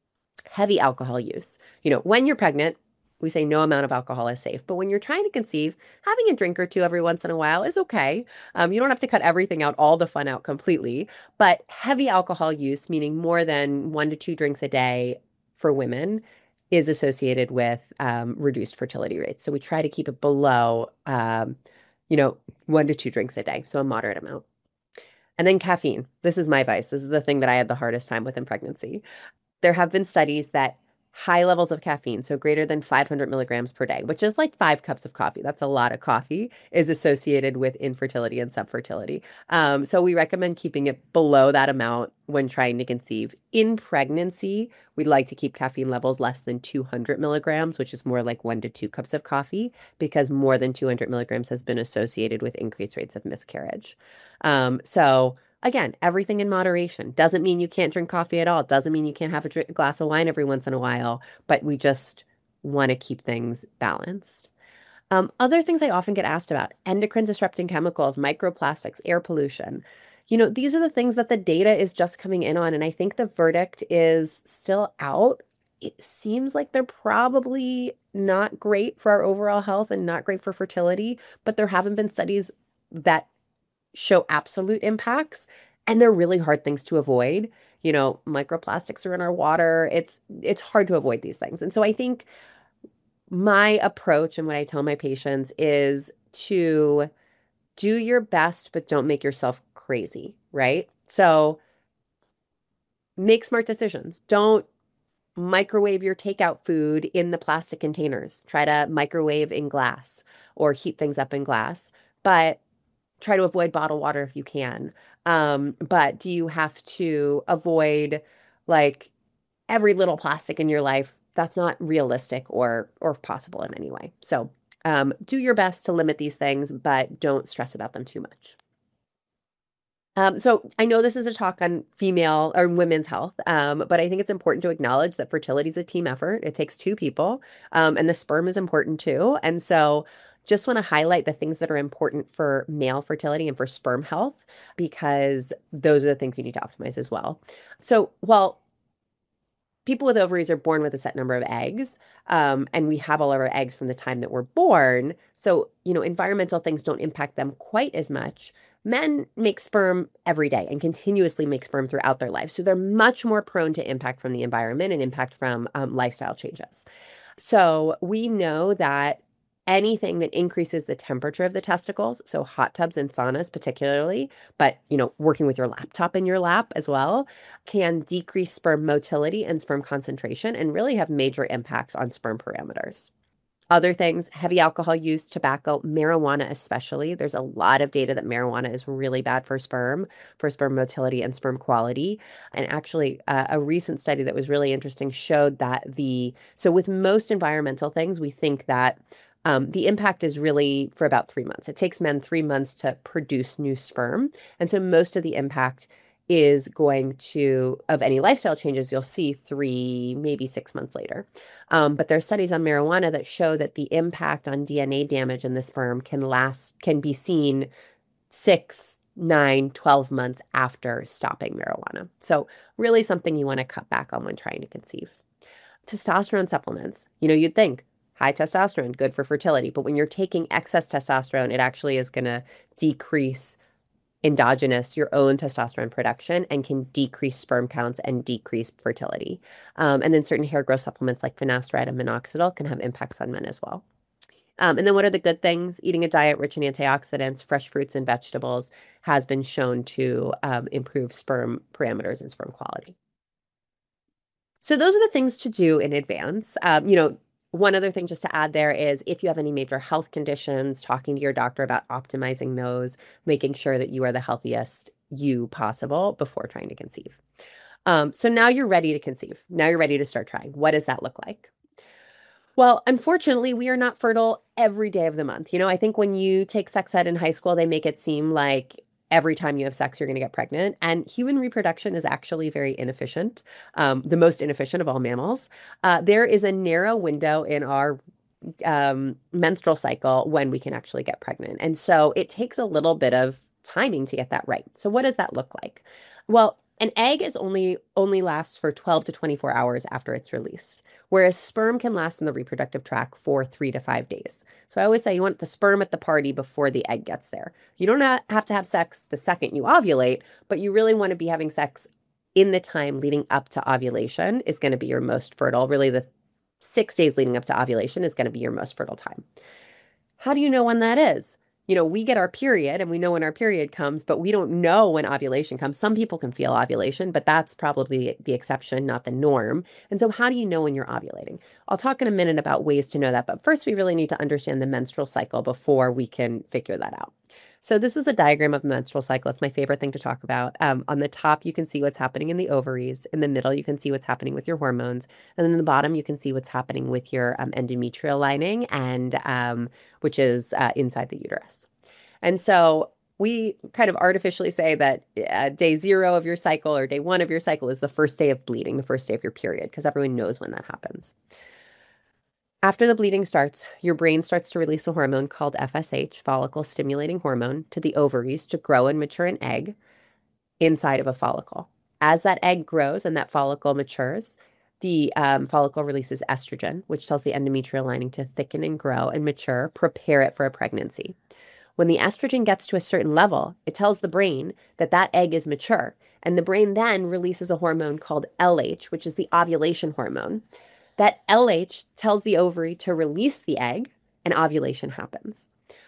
Heavy alcohol use. You know, when you're pregnant, we say no amount of alcohol is safe, but when you're trying to conceive, having a drink or two every once in a while is okay. Um, you don't have to cut everything out, all the fun out completely, but heavy alcohol use, meaning more than one to two drinks a day for women, is associated with um, reduced fertility rates. So we try to keep it below, um, you know, one to two drinks a day, so a moderate amount. And then caffeine. This is my vice. This is the thing that I had the hardest time with in pregnancy. There have been studies that high levels of caffeine, so greater than five hundred milligrams per day, which is like five cups of coffee, that's a lot of coffee, is associated with infertility and subfertility. Um, so we recommend keeping it below that amount when trying to conceive. In pregnancy, we'd like to keep caffeine levels less than two hundred milligrams, which is more like one to two cups of coffee, because more than two hundred milligrams has been associated with increased rates of miscarriage. Um, so Again, everything in moderation. Doesn't mean you can't drink coffee at all. Doesn't mean you can't have a, drink, a glass of wine every once in a while, but we just want to keep things balanced. Um, other things I often get asked about, endocrine disrupting chemicals, microplastics, air pollution. You know, these are the things that the data is just coming in on, and I think the verdict is still out. It seems like they're probably not great for our overall health and not great for fertility, but there haven't been studies that show absolute impacts, and they're really hard things to avoid. You know, microplastics are in our water. It's it's hard to avoid these things. And so I think my approach and what I tell my patients is to do your best, but don't make yourself crazy, right? So make smart decisions. Don't microwave your takeout food in the plastic containers. Try to microwave in glass or heat things up in glass, but try to avoid bottled water if you can. Um, but do you have to avoid like every little plastic in your life? That's not realistic or or possible in any way. So um, do your best to limit these things, but don't stress about them too much. Um, so I know this is a talk on female or women's health, um, but I think it's important to acknowledge that fertility is a team effort. It takes two people, um, and the sperm is important too. And so just want to highlight the things that are important for male fertility and for sperm health, because those are the things you need to optimize as well. So while people with ovaries are born with a set number of eggs, um, and we have all of our eggs from the time that we're born, so, you know, environmental things don't impact them quite as much. Men make sperm every day and continuously make sperm throughout their lives. So they're much more prone to impact from the environment and impact from um, lifestyle changes. So we know that anything that increases the temperature of the testicles, so hot tubs and saunas particularly, but, you know, working with your laptop in your lap as well, can decrease sperm motility and sperm concentration and really have major impacts on sperm parameters. Other things, heavy alcohol use, tobacco, marijuana especially. There's a lot of data that marijuana is really bad for sperm, for sperm motility and sperm quality. And actually, uh, a recent study that was really interesting showed that the, so with most environmental things, we think that um, the impact is really for about three months. It takes men three months to produce new sperm. And so most of the impact is going to, of any lifestyle changes, you'll see three, maybe six months later. Um, but there are studies on marijuana that show that the impact on D N A damage in the sperm can last, can be seen six, nine, twelve months after stopping marijuana. So really something you want to cut back on when trying to conceive. Testosterone supplements. You know, you'd think High testosterone, good for fertility. But when you're taking excess testosterone, it actually is going to decrease endogenous, your own testosterone production, and can decrease sperm counts and decrease fertility. Um, and then certain hair growth supplements like finasteride and minoxidil can have impacts on men as well. Um, and then what are the good things? Eating a diet rich in antioxidants, fresh fruits and vegetables has been shown to um, improve sperm parameters and sperm quality. So those are the things to do in advance. Um, you know, one other thing just to add there is if you have any major health conditions, talking to your doctor about optimizing those, making sure that you are the healthiest you possible before trying to conceive. Um, so now you're ready to conceive. Now you're ready to start trying. What does that look like? Well, unfortunately, we are not fertile every day of the month. You know, I think when you take sex ed in high school, they make it seem like every time you have sex, you're going to get pregnant. And human reproduction is actually very inefficient, um, the most inefficient of all mammals. Uh, there is a narrow window in our um, menstrual cycle when we can actually get pregnant. And so it takes a little bit of timing to get that right. So what does that look like? Well, an egg is only only lasts for twelve to twenty-four hours after it's released, whereas sperm can last in the reproductive tract for three to five days. So I always say you want the sperm at the party before the egg gets there. You don't have to have sex the second you ovulate, but you really want to be having sex in the time leading up to ovulation is going to be your most fertile. Really, the six days leading up to ovulation is going to be your most fertile time. How do you know when that is? You know, we get our period and we know when our period comes, but we don't know when ovulation comes. Some people can feel ovulation, but that's probably the exception, not the norm. And so how do you know when you're ovulating? I'll talk in a minute about ways to know that, but first we really need to understand the menstrual cycle before we can figure that out. So this is the diagram of the menstrual cycle. It's my favorite thing to talk about. Um, on the top, you can see what's happening in the ovaries. In the middle, you can see what's happening with your hormones. And then in the bottom, you can see what's happening with your um, endometrial lining, and um, which is uh, inside the uterus. And so we kind of artificially say that uh, day zero of your cycle or day one of your cycle is the first day of bleeding, the first day of your period, because everyone knows when that happens. After the bleeding starts, your brain starts to release a hormone called F S H, follicle stimulating hormone, to the ovaries to grow and mature an egg inside of a follicle. As that egg grows and that follicle matures, the um, follicle releases estrogen, which tells the endometrial lining to thicken and grow and mature, prepare it for a pregnancy. When the estrogen gets to a certain level, it tells the brain that that egg is mature, and the brain then releases a hormone called L H, which is the ovulation hormone. That L H tells the ovary to release the egg, and ovulation happens.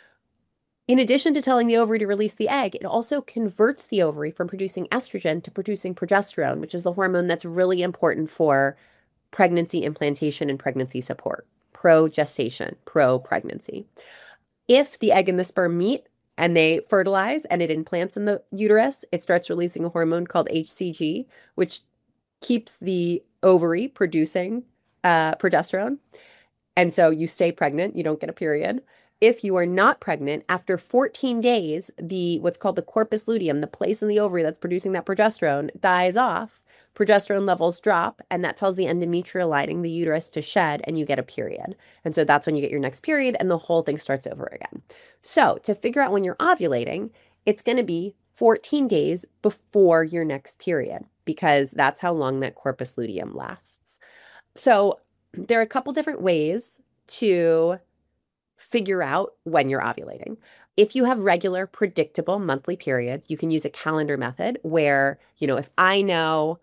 In addition to telling the ovary to release the egg, it also converts the ovary from producing estrogen to producing progesterone, which is the hormone that's really important for pregnancy implantation and pregnancy support, pro-gestation, pro-pregnancy. If the egg and the sperm meet and they fertilize and it implants in the uterus, it starts releasing a hormone called H C G, which keeps the ovary producing uh, progesterone. And so you stay pregnant, you don't get a period. If you are not pregnant, after fourteen days, the what's called the corpus luteum, the place in the ovary that's producing that progesterone, dies off. Progesterone levels drop, and that tells the endometrial lining, the uterus, to shed, and you get a period. And so that's when you get your next period, and the whole thing starts over again. So to figure out when you're ovulating, it's going to be fourteen days before your next period, because that's how long that corpus luteum lasts. So there are a couple different ways to figure out when you're ovulating. If you have regular, predictable monthly periods, you can use a calendar method where, you know, if I know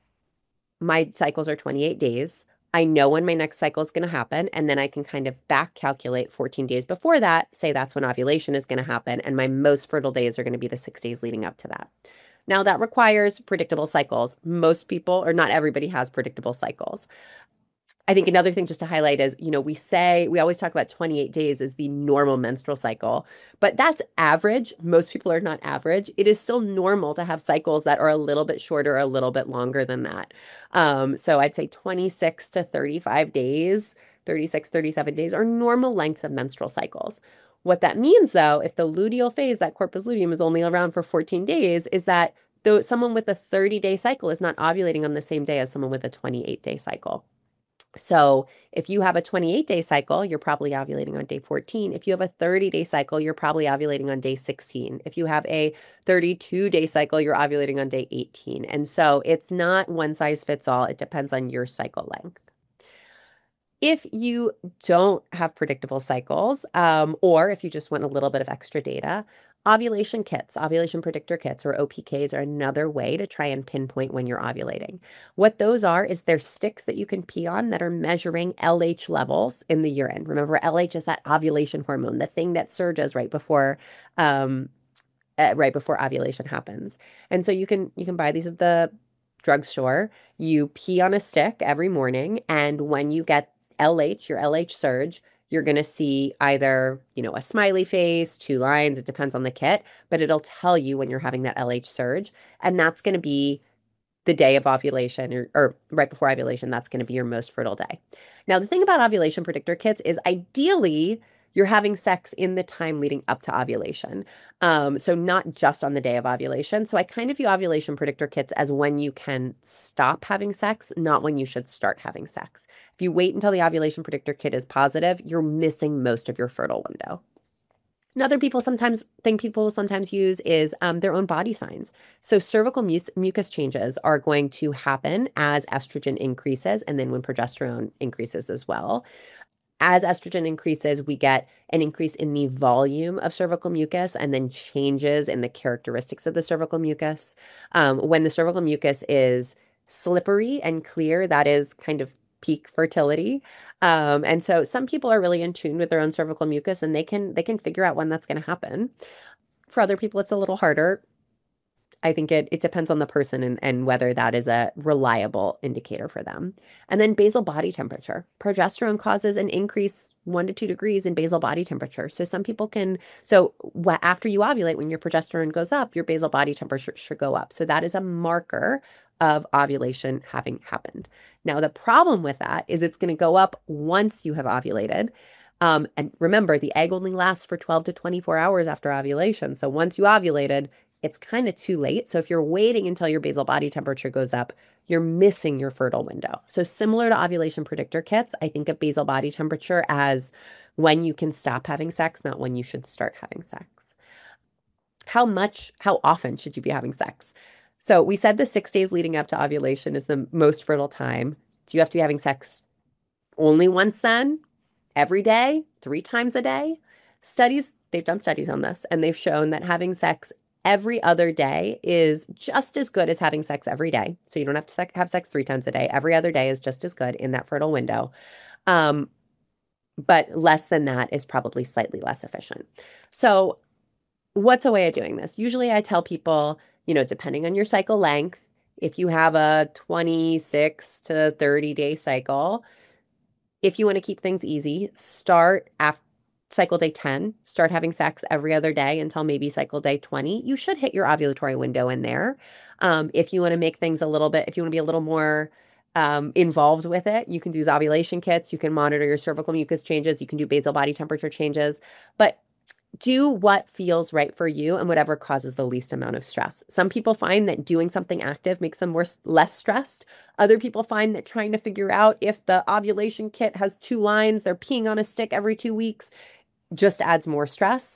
my cycles are twenty-eight days, I know when my next cycle is going to happen, and then I can kind of back calculate fourteen days before that, say that's when ovulation is going to happen, and my most fertile days are going to be the six days leading up to that. Now, that requires predictable cycles. Most people, or not everybody, has predictable cycles. I think another thing just to highlight is, you know, we say, we always talk about twenty-eight days as the normal menstrual cycle, but that's average. Most people are not average. It is still normal to have cycles that are a little bit shorter, or a little bit longer than that. Um, so I'd say twenty-six to thirty-five days, thirty-six, thirty-seven days are normal lengths of menstrual cycles. What that means, though, if the luteal phase, that corpus luteum, is only around for fourteen days, is that though someone with a thirty-day cycle is not ovulating on the same day as someone with a twenty-eight-day cycle. So if you have a twenty-eight-day cycle, you're probably ovulating on day fourteen. If you have a thirty-day cycle, you're probably ovulating on day sixteen. If you have a thirty-two-day cycle, you're ovulating on day eighteen. And so it's not one size fits all. It depends on your cycle length. If you don't have predictable cycles, um, or if you just want a little bit of extra data, ovulation kits, ovulation predictor kits, or O P Ks are another way to try and pinpoint when you're ovulating. What those are is they're sticks that you can pee on that are measuring L H levels in the urine. Remember, L H is that ovulation hormone, the thing that surges right before um, uh, right before ovulation happens. And so you can you can buy these at the drugstore. You pee on a stick every morning, and when you get L H, your L H surge, you're going to see either, you know, a smiley face, two lines, it depends on the kit, but it'll tell you when you're having that L H surge. And that's going to be the day of ovulation or, or right before ovulation. That's going to be your most fertile day. Now, the thing about ovulation predictor kits is ideally you're having sex in the time leading up to ovulation. Um, so not just on the day of ovulation. So I kind of view ovulation predictor kits as when you can stop having sex, not when you should start having sex. If you wait until the ovulation predictor kit is positive, you're missing most of your fertile window. Another people sometimes thing people sometimes use is um, their own body signs. So cervical mu mucus changes are going to happen as estrogen increases, and then when progesterone increases as well. As estrogen increases, we get an increase in the volume of cervical mucus and then changes in the characteristics of the cervical mucus. Um, when the cervical mucus is slippery and clear, that is kind of peak fertility. Um, and so some people are really in tune with their own cervical mucus, and they can they can figure out when that's going to happen. For other people, it's a little harder. I think it, it depends on the person and, and whether that is a reliable indicator for them. And then basal body temperature. Progesterone causes an increase one to two degrees in basal body temperature. So some people can, so wh- after you ovulate, when your progesterone goes up, your basal body temperature should go up. So that is a marker of ovulation having happened. Now, the problem with that is it's going to go up once you have ovulated. Um, and remember, the egg only lasts for twelve to twenty-four hours after ovulation. So once you ovulated, it's kind of too late. So if you're waiting until your basal body temperature goes up, you're missing your fertile window. So similar to ovulation predictor kits, I think of basal body temperature as when you can stop having sex, not when you should start having sex. How much, how often should you be having sex? So we said the six days leading up to ovulation is the most fertile time. Do you have to be having sex only once then? Every day? Three times a day? Studies, they've done studies on this, and they've shown that having sex every other day is just as good as having sex every day. So you don't have to sec- have sex three times a day. Every other day is just as good in that fertile window. Um, but less than that is probably slightly less efficient. So what's a way of doing this? Usually I tell people, you know, depending on your cycle length, if you have a twenty-six to thirty day cycle, if you want to keep things easy, start after cycle day ten, start having sex every other day until maybe cycle day twenty. You should hit your ovulatory window in there. Um, if you want to make things a little bit, if you want to be a little more um, involved with it, you can do ovulation kits. You can monitor your cervical mucus changes. You can do basal body temperature changes. But do what feels right for you and whatever causes the least amount of stress. Some people find that doing something active makes them more less stressed. Other people find that trying to figure out if the ovulation kit has two lines, they're peeing on a stick every two weeks, just adds more stress.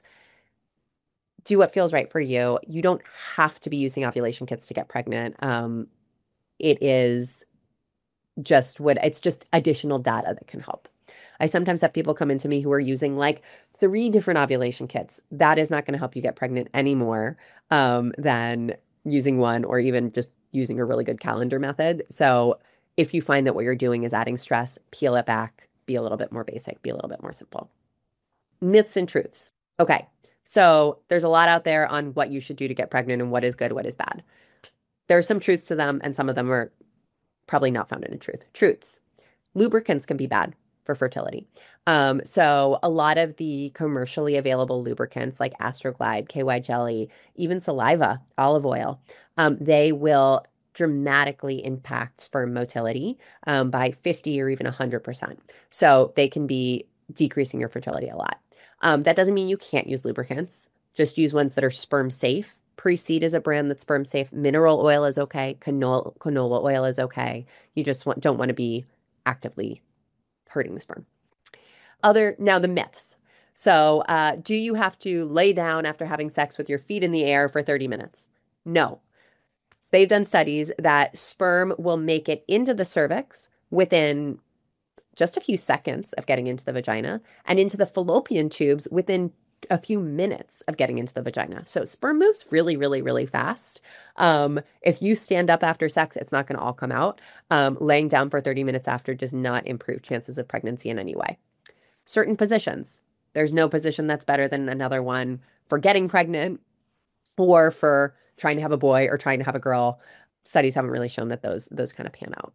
Do what feels right for you. You don't have to be using ovulation kits to get pregnant. Um, it is just what it's just additional data that can help. I sometimes have people come into me who are using like three different ovulation kits. That is not going to help you get pregnant anymore um, than using one or even just using a really good calendar method. So if you find that what you're doing is adding stress, peel it back, be a little bit more basic, be a little bit more simple. Myths and truths. Okay, so there's a lot out there on what you should do to get pregnant and what is good, what is bad. There are some truths to them, and some of them are probably not founded in truth. Truths. Lubricants can be bad for fertility. Um, so a lot of the commercially available lubricants like Astroglide, K Y jelly, even saliva, olive oil, um, they will dramatically impact sperm motility um, by fifty or even one hundred percent. So they can be decreasing your fertility a lot. Um, that doesn't mean you can't use lubricants. Just use ones that are sperm safe. Pre-Seed is a brand that's sperm safe. Mineral oil is okay. Canola, canola oil is okay. You just want, don't want to be actively hurting the sperm. Other, now the myths. So uh, do you have to lay down after having sex with your feet in the air for thirty minutes? No. They've done studies that sperm will make it into the cervix within just a few seconds of getting into the vagina and into the fallopian tubes within a few minutes of getting into the vagina. So sperm moves really, really, really fast. Um, if you stand up after sex, it's not going to all come out. Um, laying down for thirty minutes after does not improve chances of pregnancy in any way. Certain positions. There's no position that's better than another one for getting pregnant or for trying to have a boy or trying to have a girl. Studies haven't really shown that those, those kind of pan out.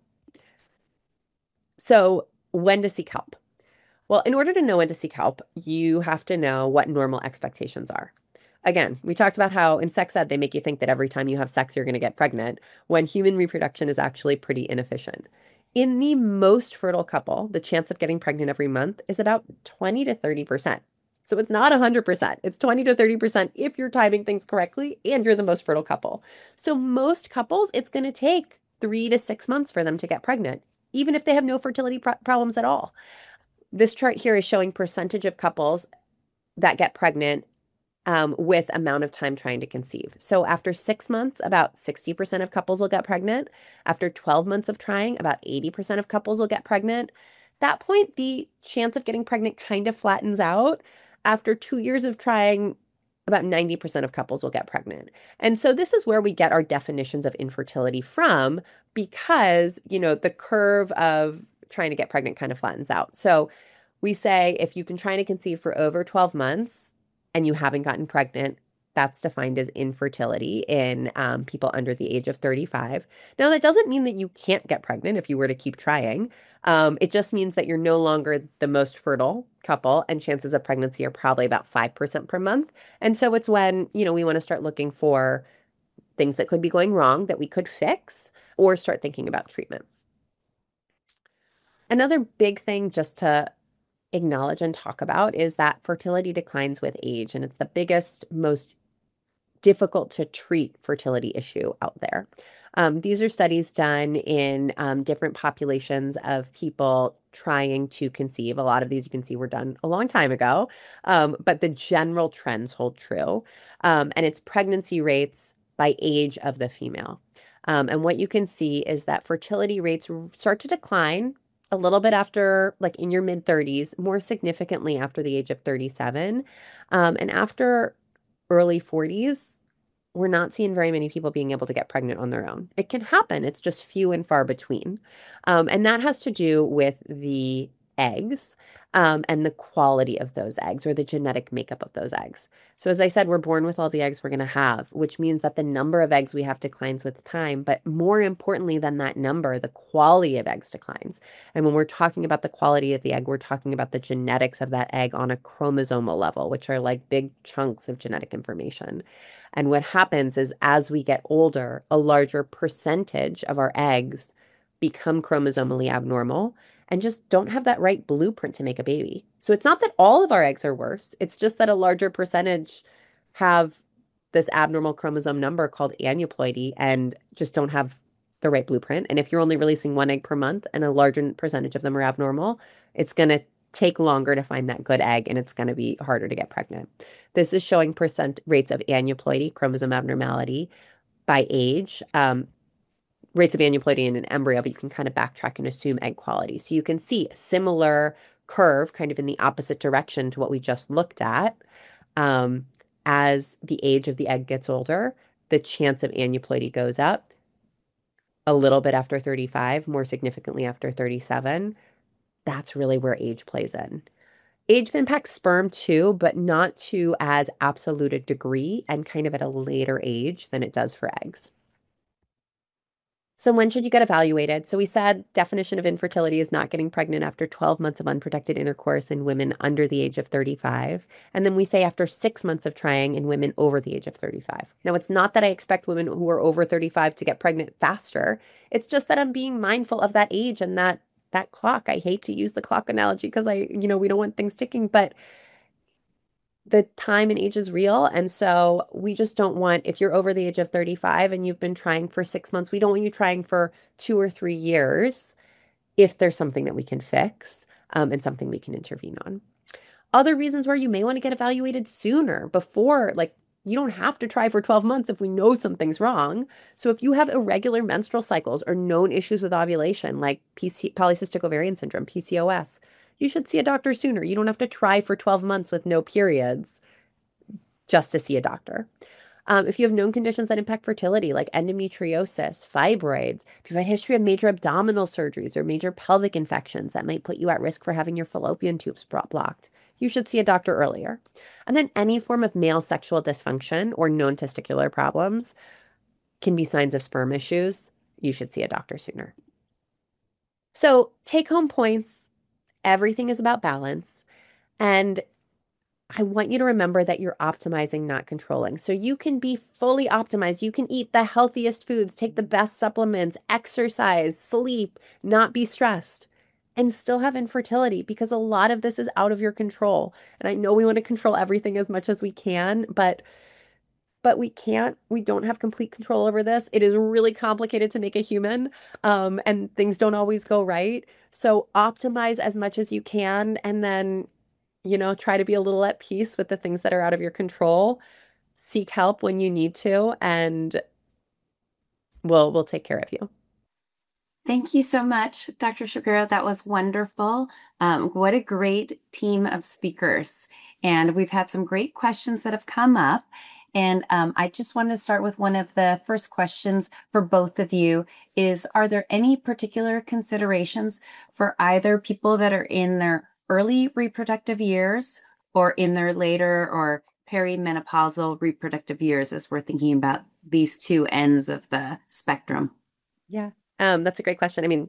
So when to seek help? Well, in order to know when to seek help, you have to know what normal expectations are. Again, we talked about how in sex ed, they make you think that every time you have sex, you're going to get pregnant, when human reproduction is actually pretty inefficient. In the most fertile couple, the chance of getting pregnant every month is about twenty to thirty percent. So it's not one hundred percent. It's twenty to thirty percent if you're timing things correctly and you're the most fertile couple. So most couples, it's going to take three to six months for them to get pregnant, even if they have no fertility pro- problems at all. This chart here is showing percentage of couples that get pregnant um, with amount of time trying to conceive. So after six months, about sixty percent of couples will get pregnant. After twelve months of trying, about eighty percent of couples will get pregnant. At that point, the chance of getting pregnant kind of flattens out. After two years of trying, about ninety percent of couples will get pregnant. And so this is where we get our definitions of infertility from, because, you know, the curve of trying to get pregnant kind of flattens out. So we say if you've been trying to conceive for over twelve months and you haven't gotten pregnant, that's defined as infertility in um, people under the age of thirty-five. Now, that doesn't mean that you can't get pregnant if you were to keep trying. Um, it just means that you're no longer the most fertile couple, and chances of pregnancy are probably about five percent per month. And so it's when, you know, we want to start looking for things that could be going wrong that we could fix, or start thinking about treatment. Another big thing just to acknowledge and talk about is that fertility declines with age, and it's the biggest, most difficult to treat fertility issue out there. Um, these are studies done in um, different populations of people trying to conceive. A lot of these you can see were done a long time ago, um, but the general trends hold true. Um, and it's pregnancy rates by age of the female. Um, and what you can see is that fertility rates start to decline a little bit after, like in your mid thirties, more significantly after the age of thirty-seven. Um, and after early forties, we're not seeing very many people being able to get pregnant on their own. It can happen. It's just few and far between. Um, and that has to do with the eggs um, and the quality of those eggs, or the genetic makeup of those eggs. So as I said, we're born with all the eggs we're going to have, which means that the number of eggs we have declines with time. But more importantly than that number, the quality of eggs declines. And when we're talking about the quality of the egg, we're talking about the genetics of that egg on a chromosomal level, which are like big chunks of genetic information. And what happens is, as we get older, a larger percentage of our eggs become chromosomally abnormal and just don't have that right blueprint to make a baby. So it's not that all of our eggs are worse. It's just that a larger percentage have this abnormal chromosome number called aneuploidy and just don't have the right blueprint. And if you're only releasing one egg per month and a larger percentage of them are abnormal, it's going to take longer to find that good egg, and it's going to be harder to get pregnant. This is showing percent rates of aneuploidy, chromosome abnormality, by age. Um, rates of aneuploidy in an embryo, but you can kind of backtrack and assume egg quality. So you can see a similar curve kind of in the opposite direction to what we just looked at. Um, as the age of the egg gets older, the chance of aneuploidy goes up a little bit after thirty-five, more significantly after thirty-seven. That's really where age plays in. Age impacts sperm too, but not to as absolute a degree and kind of at a later age than it does for eggs. So when should you get evaluated? So we said definition of infertility is not getting pregnant after twelve months of unprotected intercourse in women under the age of thirty-five. And then we say after six months of trying in women over the age of thirty-five. Now, it's not that I expect women who are over thirty-five to get pregnant faster. It's just that I'm being mindful of that age and that that clock. I hate to use the clock analogy because I, you know, we don't want things ticking, but the time and age is real. And so we just don't want, if you're over the age of thirty-five and you've been trying for six months, we don't want you trying for two or three years if there's something that we can fix um, and something we can intervene on. Other reasons where you may want to get evaluated sooner, before, like You don't have to try for twelve months if we know something's wrong. So if you have irregular menstrual cycles or known issues with ovulation, like P C polycystic ovarian syndrome, P C O S, you should see a doctor sooner. You don't have to try for twelve months with no periods just to see a doctor. Um, if you have known conditions that impact fertility, like endometriosis, fibroids, if you've had a history of major abdominal surgeries or major pelvic infections that might put you at risk for having your fallopian tubes blocked, you should see a doctor earlier. And then any form of male sexual dysfunction or known testicular problems can be signs of sperm issues. You should see a doctor sooner. So take home points. Everything is about balance. And I want you to remember that you're optimizing, not controlling. So you can be fully optimized. You can eat the healthiest foods, take the best supplements, exercise, sleep, not be stressed, and still have infertility, because a lot of this is out of your control. And I know we want to control everything as much as we can, but but we can't. We don't have complete control over this. It is really complicated to make a human, um, and things don't always go right. So optimize as much as you can, and then you know, try to be a little at peace with the things that are out of your control. Seek help when you need to, and we'll we'll take care of you. Thank you so much, Doctor Shapiro. That was wonderful. Um, what a great team of speakers. And we've had some great questions that have come up. And um, I just wanted to start with one of the first questions for both of you is, are there any particular considerations for either people that are in their early reproductive years or in their later or perimenopausal reproductive years, as we're thinking about these two ends of the spectrum? Yeah, um, that's a great question. I mean,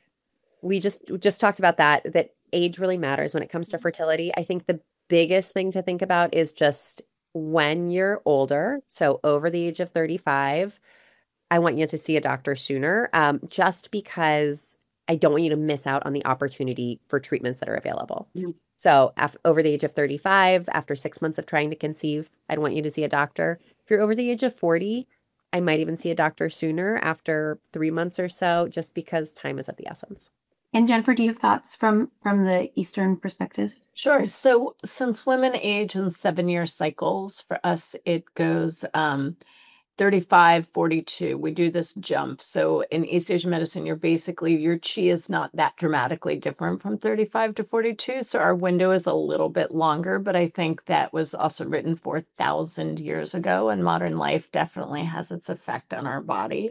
we just we just talked about that, that age really matters when it comes to fertility. I think the biggest thing to think about is just when you're older, so over the age of thirty-five, I want you to see a doctor sooner, um, just because I don't want you to miss out on the opportunity for treatments that are available. Mm. So af- over the age of thirty-five, after six months of trying to conceive, I'd want you to see a doctor. If you're over the age of forty, I might even see a doctor sooner after three months or so, just because time is of the essence. And Jennifer, do you have thoughts from from the Eastern perspective? Sure. So since women age in seven-year cycles, for us, it goes um, thirty-five, forty-two. We do this jump. So in East Asian medicine, you're basically, your chi is not that dramatically different from thirty-five to forty-two. So our window is a little bit longer, but I think that was also written four thousand years ago, and modern life definitely has its effect on our body.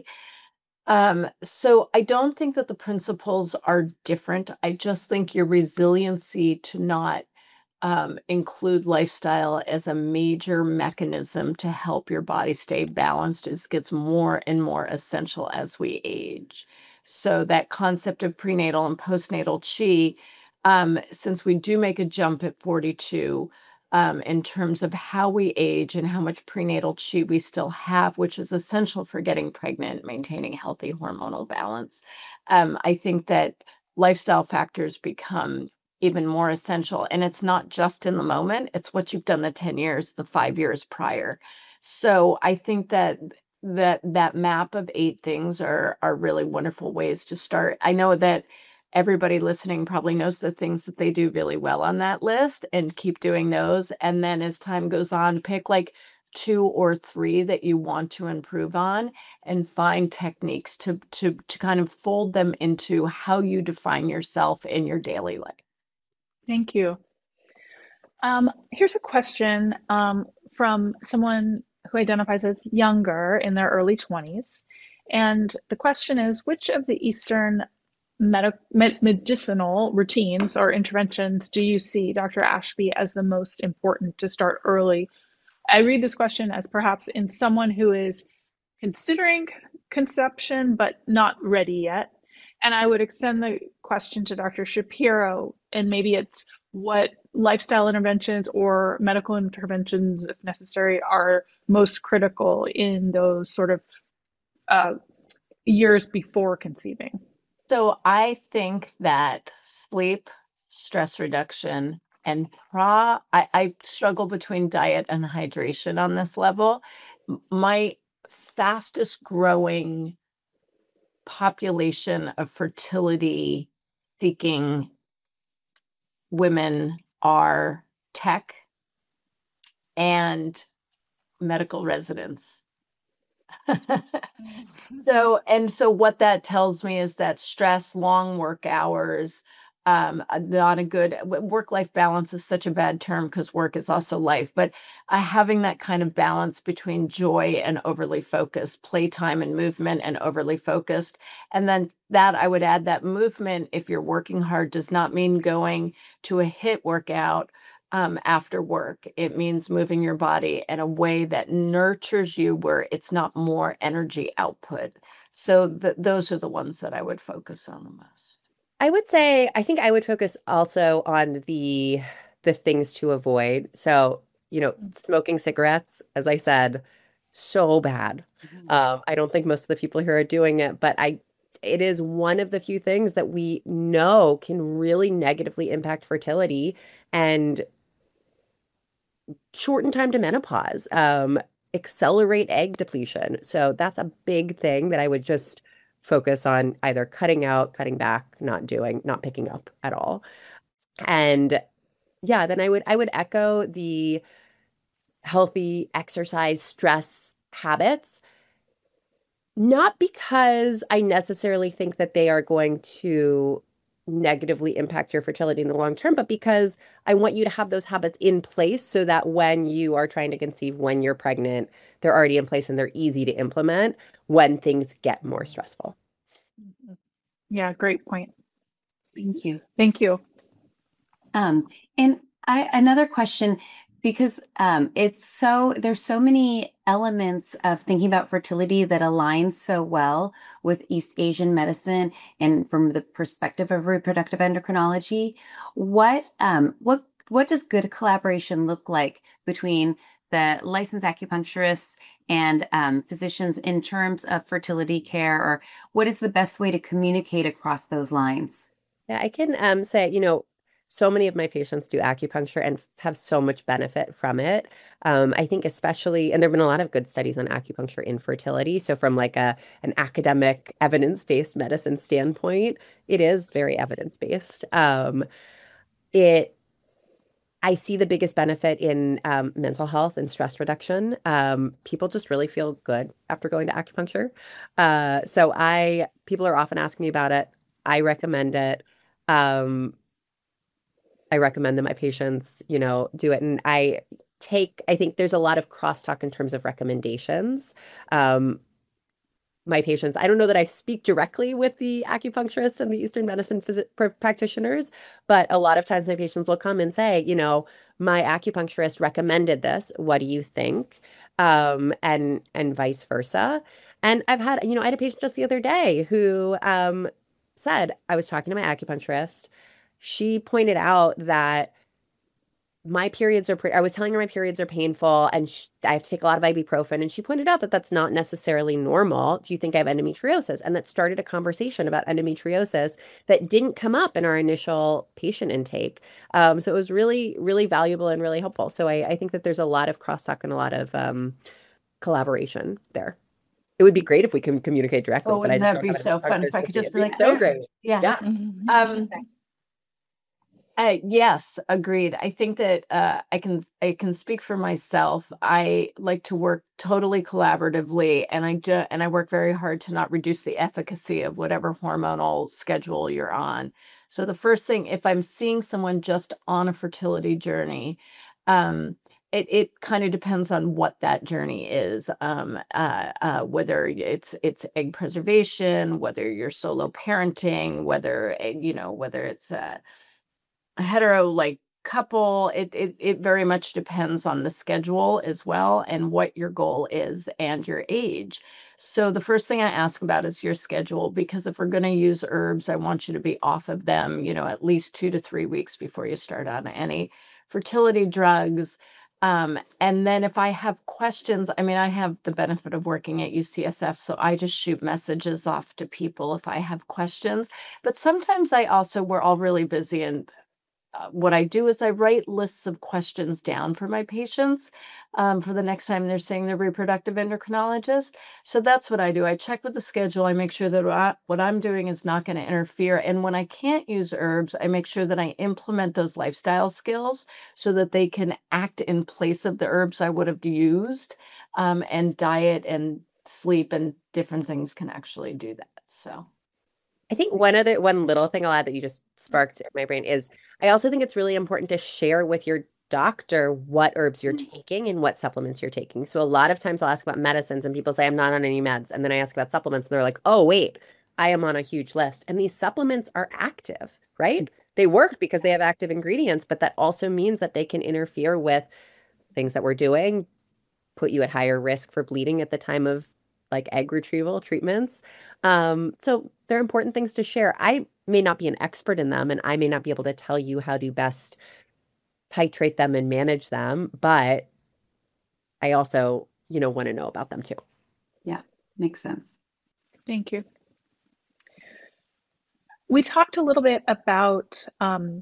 Um, so I don't think that the principles are different. I just think your resiliency to not um, include lifestyle as a major mechanism to help your body stay balanced is gets more and more essential as we age. So that concept of prenatal and postnatal chi, um, since we do make a jump at forty-two, um, in terms of how we age and how much prenatal chi we still have, which is essential for getting pregnant, maintaining healthy hormonal balance. Um, I think that lifestyle factors become even more essential. And it's not just in the moment, it's what you've done the ten years, the five years prior. So I think that that that map of eight things are are really wonderful ways to start. I know that everybody listening probably knows the things that they do really well on that list, and keep doing those. And then as time goes on, pick like two or three that you want to improve on, and find techniques to to to kind of fold them into how you define yourself in your daily life. Thank you. Um, here's a question um, from someone who identifies as younger, in their early twenties. And the question is, which of the Eastern med- med- medicinal routines or interventions do you see, Doctor Ashby, as the most important to start early? I read this question as perhaps in someone who is considering conception but not ready yet. And I would extend the question to Doctor Shapiro, and maybe it's what lifestyle interventions or medical interventions, if necessary, are most critical in those sort of uh, years before conceiving. So I think that sleep, stress reduction, and pra, I, I struggle between diet and hydration on this level. M- My fastest growing population of fertility seeking women are tech and medical residents. So, and so what that tells me is that stress, long work hours, um, uh, not a good work-life balance is such a bad term because work is also life, but uh, having that kind of balance between joy and overly focused, playtime and movement and overly focused. And then that I would add that movement, if you're working hard, does not mean going to a HIIT workout um, after work. It means moving your body in a way that nurtures you where it's not more energy output. So th- those are the ones that I would focus on the most. I would say I think I would focus also on the the things to avoid. So, you know, smoking cigarettes, as I said, so bad. Mhm. Um, I don't think most of the people here are doing it, but I it is one of the few things that we know can really negatively impact fertility and shorten time to menopause, um, accelerate egg depletion. So that's a big thing that I would just focus on either cutting out, cutting back, not doing, not picking up at all. And yeah, then I would I would echo the healthy exercise stress habits, not because I necessarily think that they are going to negatively impact your fertility in the long term, but because I want you to have those habits in place so that when you are trying to conceive, when you're pregnant, they're already in place and they're easy to implement when things get more stressful. Yeah, great point. Thank you. Thank you. Um, and I another question, because um, it's so there's so many elements of thinking about fertility that align so well with East Asian medicine and from the perspective of reproductive endocrinology. What um, what what does good collaboration look like between the licensed acupuncturists and um, physicians in terms of fertility care, or what is the best way to communicate across those lines? Yeah, I can um, say, you know, so many of my patients do acupuncture and have so much benefit from it. Um, I think especially, and there have been a lot of good studies on acupuncture in fertility. So from like a an academic evidence-based medicine standpoint, it is very evidence-based. Um, it I see the biggest benefit in um, mental health and stress reduction. Um, people just really feel good after going to acupuncture. Uh, so I, people are often asking me about it. I recommend it. Um, I recommend that my patients, you know, do it. And I take, I think there's a lot of crosstalk in terms of recommendations. Um, my patients, I don't know that I speak directly with the acupuncturists and the Eastern medicine phys pr practitioners, but a lot of times my patients will come and say, you know, my acupuncturist recommended this. What do you think? Um, and and vice versa. And I've had, you know, I had a patient just the other day who um, said, I was talking to my acupuncturist. She pointed out that my periods are, pre I was telling her my periods are painful and sh I have to take a lot of ibuprofen. And she pointed out that that's not necessarily normal. Do you think I have endometriosis? And that started a conversation about endometriosis that didn't come up in our initial patient intake. Um, so it was really, really valuable and really helpful. So I, I think that there's a lot of crosstalk and a lot of um, collaboration there. It would be great if we can communicate directly, Oh, but I wouldn't just that don't be have an so fun if acupuncturist I with could me. just It'd be be like, so there, great. yeah. Yeah. Mhm. Um, Uh, yes, agreed. I think that uh, I can I can speak for myself. I like to work totally collaboratively, and I do, and I work very hard to not reduce the efficacy of whatever hormonal schedule you're on. So the first thing, if I'm seeing someone just on a fertility journey, um, it it kind of depends on what that journey is. Um, uh, uh, whether it's it's egg preservation, whether you're solo parenting, whether eh, you know whether it's uh, a hetero like couple. It, it it very much depends on the schedule as well and what your goal is and your age. So the first thing I ask about is your schedule, because if we're going to use herbs, I want you to be off of them, you know, at least two to three weeks before you start on any fertility drugs. Um, and then if I have questions, I mean, I have the benefit of working at U C S F, so I just shoot messages off to people if I have questions. But sometimes I also, we're all really busy and uh, what I do is I write lists of questions down for my patients um, for the next time they're seeing their reproductive endocrinologist. So that's what I do. I check with the schedule. I make sure that what, I, what I'm doing is not going to interfere. And when I can't use herbs, I make sure that I implement those lifestyle skills so that they can act in place of the herbs I would have used. Um, and diet and sleep and different things can actually do that. So. I think one other one little thing I'll add that you just sparked in my brain is I also think it's really important to share with your doctor what herbs you're taking and what supplements you're taking. So a lot of times I'll ask about medicines and people say I'm not on any meds. And then I ask about supplements and they're like, oh, wait, I am on a huge list. And these supplements are active, right? They work because they have active ingredients, but that also means that they can interfere with things that we're doing, put you at higher risk for bleeding at the time of like egg retrieval treatments. Um, so they're important things to share. I may not be an expert in them and I may not be able to tell you how to best titrate them and manage them, but I also, you know, want to know about them too. Yeah, makes sense. Thank you. We talked a little bit about um,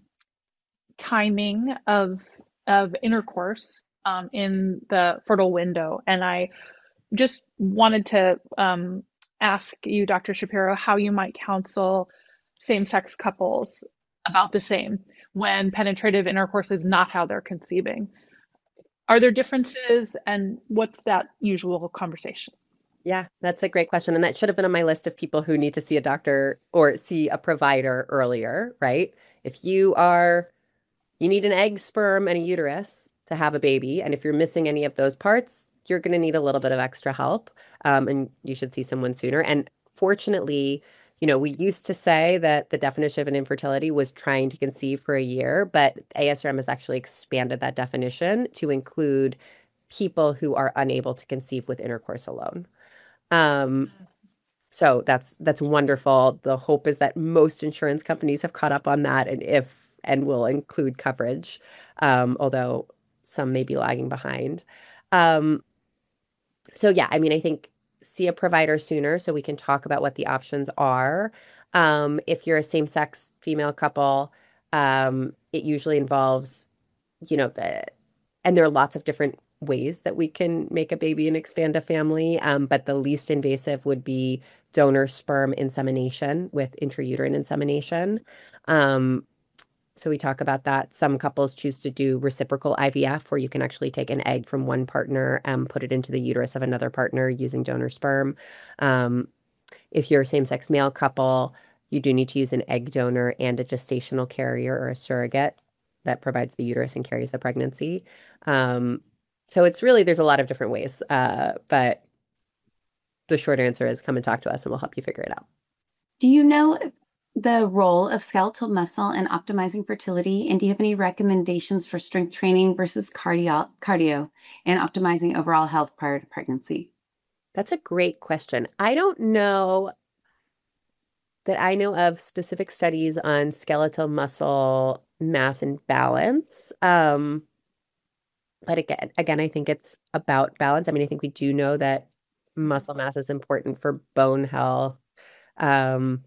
timing of of intercourse um, in the fertile window, and I just wanted to um, ask you, Doctor Shapiro, how you might counsel same-sex couples about the same when penetrative intercourse is not how they're conceiving. Are there differences, and what's that usual conversation? Yeah, that's a great question. And that should have been on my list of people who need to see a doctor or see a provider earlier, right? If you are, you need an egg, sperm, and a uterus to have a baby. And if you're missing any of those parts, you're going to need a little bit of extra help. Um, and you should see someone sooner. And fortunately, you know, we used to say that the definition of an infertility was trying to conceive for a year, but A S R M has actually expanded that definition to include people who are unable to conceive with intercourse alone. Um, so that's that's wonderful. The hope is that most insurance companies have caught up on that and if and will include coverage, um, although some may be lagging behind. Um, so yeah, I mean, I think see a provider sooner so we can talk about what the options are. Um, if you're a same-sex female couple, um, it usually involves, you know, the and there are lots of different ways that we can make a baby and expand a family. Um, but the least invasive would be donor sperm insemination with intrauterine insemination. Um, so we talk about that. Some couples choose to do reciprocal I V F, where you can actually take an egg from one partner and put it into the uterus of another partner using donor sperm. Um, if you're a same-sex male couple, you do need to use an egg donor and a gestational carrier or a surrogate that provides the uterus and carries the pregnancy. Um, so it's really, there's a lot of different ways. Uh, but the short answer is come and talk to us and we'll help you figure it out. Do you know the role of skeletal muscle in optimizing fertility? And do you have any recommendations for strength training versus cardio, cardio and optimizing overall health prior to pregnancy? That's a great question. I don't know that I know of specific studies on skeletal muscle mass and balance. Um, but again, again, I think it's about balance. I mean, I think we do know that muscle mass is important for bone health. Um,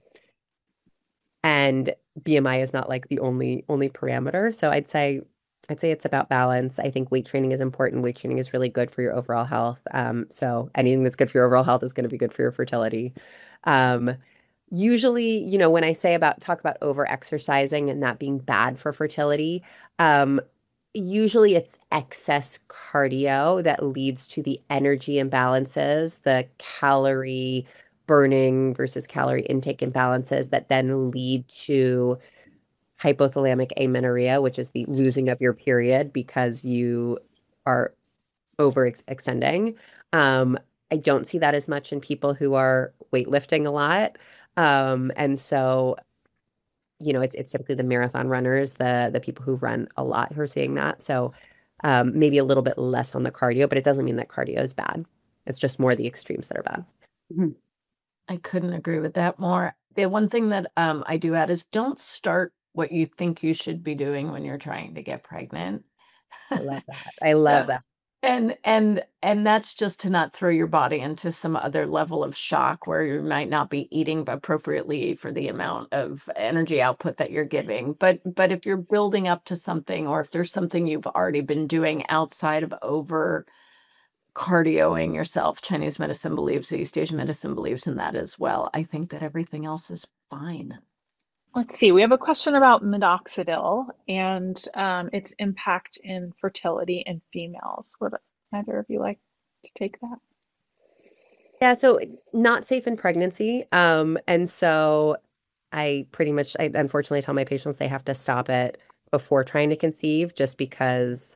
and B M I is not like the only only parameter. So I'd say I'd say it's about balance. I think weight training is important. Weight training is really good for your overall health. Um, so anything that's good for your overall health is going to be good for your fertility. Um, usually, you know, when I say about talk about over exercising and that being bad for fertility, um, usually it's excess cardio that leads to the energy imbalances, the calorie burning versus calorie intake imbalances that then lead to hypothalamic amenorrhea, which is the losing of your period because you are overextending. Um, I don't see that as much in people who are weightlifting a lot. Um, and so, you know, it's it's typically the marathon runners, the the people who run a lot who are seeing that. So um, maybe a little bit less on the cardio, but it doesn't mean that cardio is bad. It's just more the extremes that are bad. Mhm. I couldn't agree with that more. The one thing that um, I do add is don't start what you think you should be doing when you're trying to get pregnant. I love that. I love So, that. And and and that's just to not throw your body into some other level of shock where you might not be eating appropriately for the amount of energy output that you're giving. But but if you're building up to something, or if there's something you've already been doing outside of over cardioing yourself, Chinese medicine believes, East Asian medicine believes in that as well. I think that everything else is fine. Let's see, we have a question about minoxidil and um, its impact in fertility in females. Would either of you like to take that? Yeah, so not safe in pregnancy. Um, and so I pretty much, I unfortunately tell my patients they have to stop it before trying to conceive, just because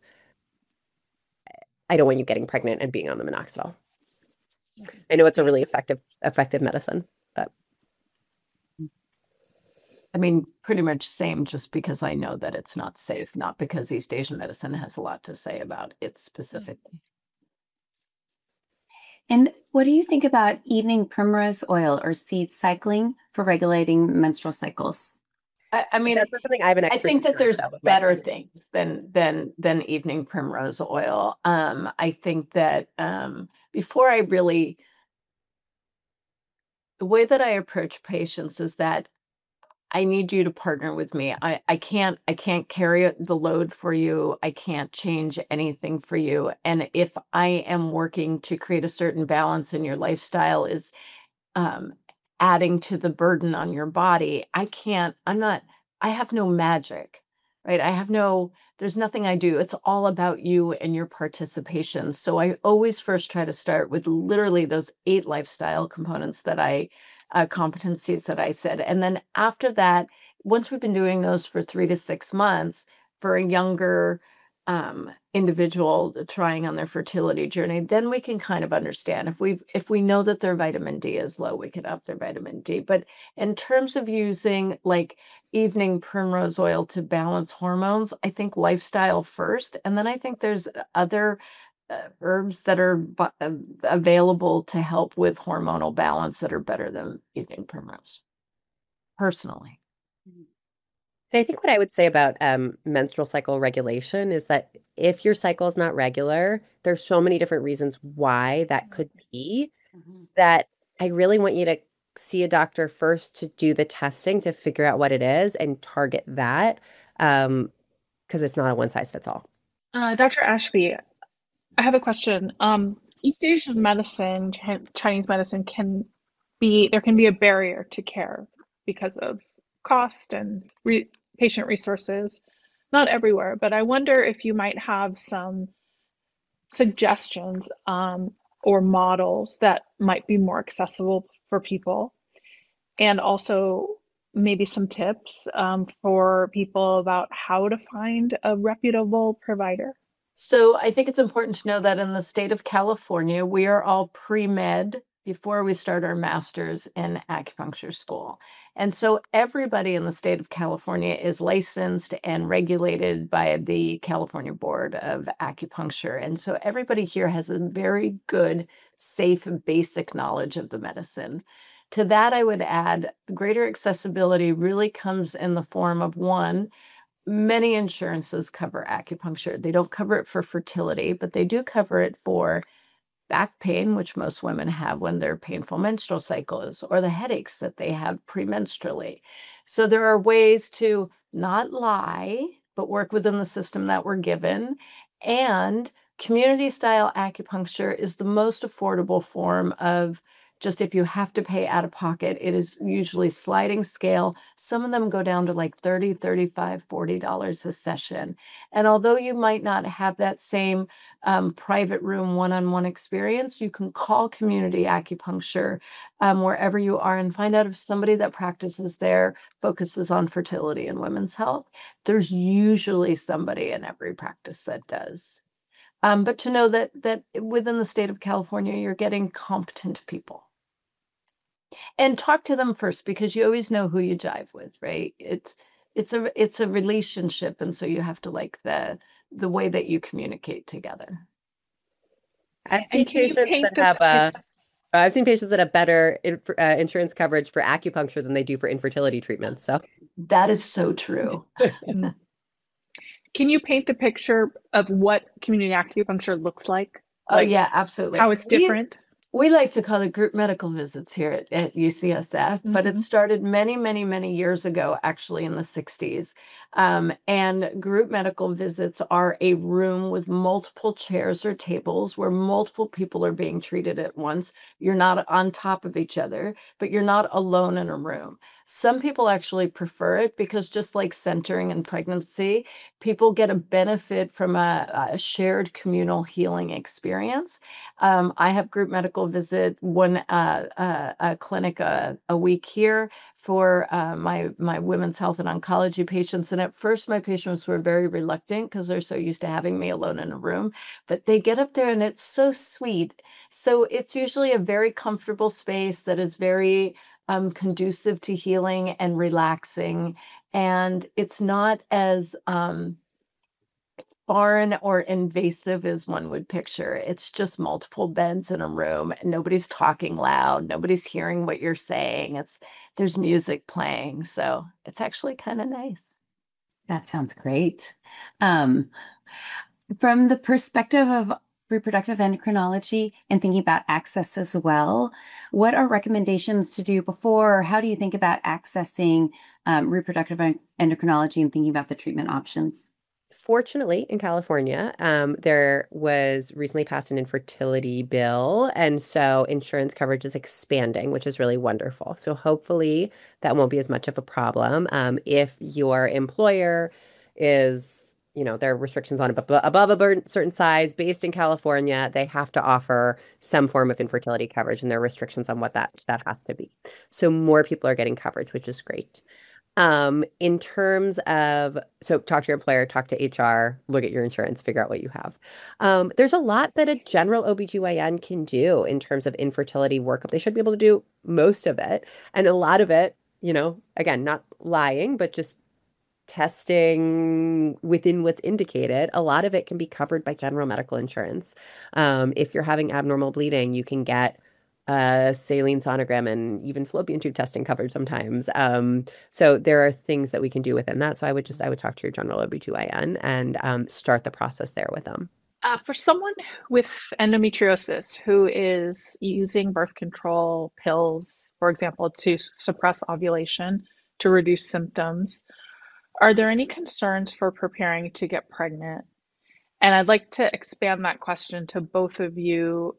I don't want you getting pregnant and being on the minoxidil. I know it's a really effective, effective medicine, but I mean, pretty much same, just because I know that it's not safe, not because East Asian medicine has a lot to say about it specifically. And what do you think about evening primrose oil or seed cycling for regulating menstrual cycles? I, I mean, that's not something I have an I think expertise that there's around with my better clients. things than than than evening primrose oil. Um, I think that um, before I really, the way that I approach patients is that I need you to partner with me. I, I can't I can't carry it- the load for you. I can't change anything for you. And if I am working to create a certain balance in your lifestyle is um, adding to the burden on your body, I can't, I'm not, I have no magic, right? I have no, there's nothing I do. It's all about you and your participation. So I always first try to start with literally those eight lifestyle components that I, uh, competencies that I said. And then after that, once we've been doing those for three to six months, for a younger um, individual trying on their fertility journey, then we can kind of understand if we if we know that their vitamin D is low, we can up their vitamin D. But in terms of using like evening primrose oil to balance hormones, I think lifestyle first, and then I think there's other uh, herbs that are bu- uh, available to help with hormonal balance that are better than evening primrose, personally. And I think what I would say about um, menstrual cycle regulation is that if your cycle is not regular, there's so many different reasons why that could be, that I really want you to see a doctor first to do the testing to figure out what it is and target that, um, because it's not a one size fits all. Uh, Doctor Ashby, I have a question. Um, East Asian medicine, Chi- Chinese medicine can be, there can be a barrier to care because of cost and re patient resources. Not everywhere, but I wonder if you might have some suggestions um, or models that might be more accessible for people, and also maybe some tips um, for people about how to find a reputable provider. So I think it's important to know that in the state of California, we are all pre-med before we start our master's in acupuncture school. And so everybody in the state of California is licensed and regulated by the California Board of Acupuncture. And so everybody here has a very good, safe, basic knowledge of the medicine. To that, I would add the greater accessibility really comes in the form of one, many insurances cover acupuncture. They don't cover it for fertility, but they do cover it for back pain, which most women have when their painful menstrual cycles, or the headaches that they have premenstrually. So there are ways to not lie, but work within the system that we're given. And community style acupuncture is the most affordable form of just if you have to pay out of pocket, it is usually sliding scale. Some of them go down to like thirty, thirty-five, forty dollars a session. And although you might not have that same um, private room one-on-one experience, you can call community acupuncture um, wherever you are and find out if somebody that practices there focuses on fertility and women's health. There's usually somebody in every practice that does. Um, but to know that that within the state of California, you're getting competent people. And talk to them first because you always know who you jive with, right? It's it's a it's a relationship, and so you have to like the the way that you communicate together. I've seen And can you patients paint that the have pic- uh, I've seen patients that have better in, uh, insurance coverage for acupuncture than they do for infertility treatments. So That is so true. Mm. Can you paint the picture of what community acupuncture looks like? Oh, Like yeah, absolutely. how it's We different? we like to call it group medical visits here at, at U C S F, but it Mhm. started many, many, many years ago, actually in the sixties. Um, and group medical visits are a room with multiple chairs or tables where multiple people are being treated at once. You're not on top of each other, but you're not alone in a room. Some people actually prefer it because, just like centering in pregnancy, people get a benefit from a, a shared communal healing experience. Um, I have group medical visit one uh, uh, a clinic a, a week here for uh, my my women's health and oncology patients. And at first, my patients were very reluctant because they're so used to having me alone in a room. But they get up there, and it's so sweet. So it's usually a very comfortable space that is very um, conducive to healing and relaxing, and it's not as um, foreign or invasive as one would picture. It's just multiple beds in a room, and nobody's talking loud, nobody's hearing what you're saying. It's there's music playing, so it's actually kind of nice. That sounds great. Um, from the perspective of reproductive endocrinology and thinking about access as well, what are recommendations to do before, or how do you think about accessing um, reproductive en- endocrinology and thinking about the treatment options? Fortunately, in California, um, there was recently passed an infertility bill, and so insurance coverage is expanding, which is really wonderful. So hopefully that won't be as much of a problem. Um, if your employer is, you know, there are restrictions on ab above a ber- certain size based in California, they have to offer some form of infertility coverage, and there are restrictions on what that that has to be. So more people are getting coverage, which is great. Um, in terms of, so talk to your employer, talk to H R, look at your insurance, figure out what you have. Um, there's a lot that a general O B G Y N can do in terms of infertility workup. They should be able to do most of it. And a lot of it, you know, again, not lying, but just testing within what's indicated, a lot of it can be covered by general medical insurance. Um, if you're having abnormal bleeding, you can get a saline sonogram and even fallopian tube testing covered sometimes. Um, so there are things that we can do within that. So I would just, I would talk to your general O B G Y N and um, start the process there with them. Uh, for someone with endometriosis who is using birth control pills, for example, to s- suppress ovulation to reduce symptoms, are there any concerns for preparing to get pregnant? And I'd like to expand that question to both of you.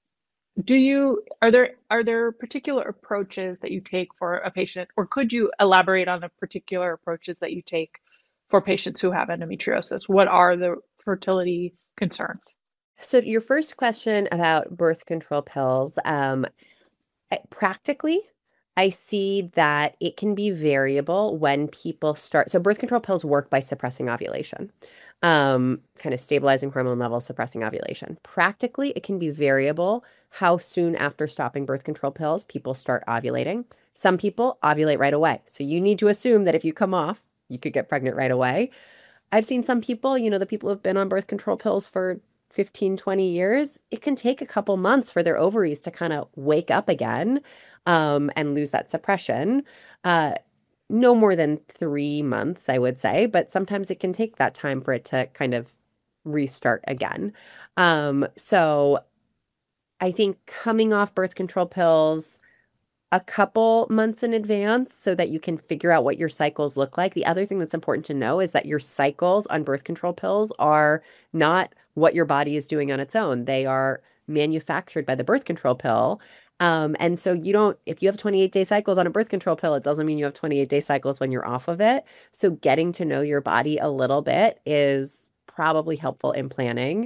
Do you are there are there particular approaches that you take for a patient, or could you elaborate on the particular approaches that you take for patients who have endometriosis? What are the fertility concerns? So your first question about birth control pills, um, I- practically, I see that it can be variable when people start. So birth control pills work by suppressing ovulation, um, kind of stabilizing hormone levels, suppressing ovulation. Practically, it can be variable how soon after stopping birth control pills people start ovulating. Some people ovulate right away. So you need to assume that if you come off, you could get pregnant right away. I've seen some people, you know, the people who have been on birth control pills for fifteen, twenty years, it can take a couple months for their ovaries to kind of wake up again um, and lose that suppression. Uh, no more than three months, I would say, but sometimes it can take that time for it to kind of restart again. Um, so I think coming off birth control pills a couple months in advance so that you can figure out what your cycles look like. The other thing that's important to know is that your cycles on birth control pills are not what your body is doing on its own. They are manufactured by the birth control pill. Um, and so you don't, if you have twenty-eight day cycles on a birth control pill, it doesn't mean you have twenty-eight day cycles when you're off of it. So getting to know your body a little bit is probably helpful in planning,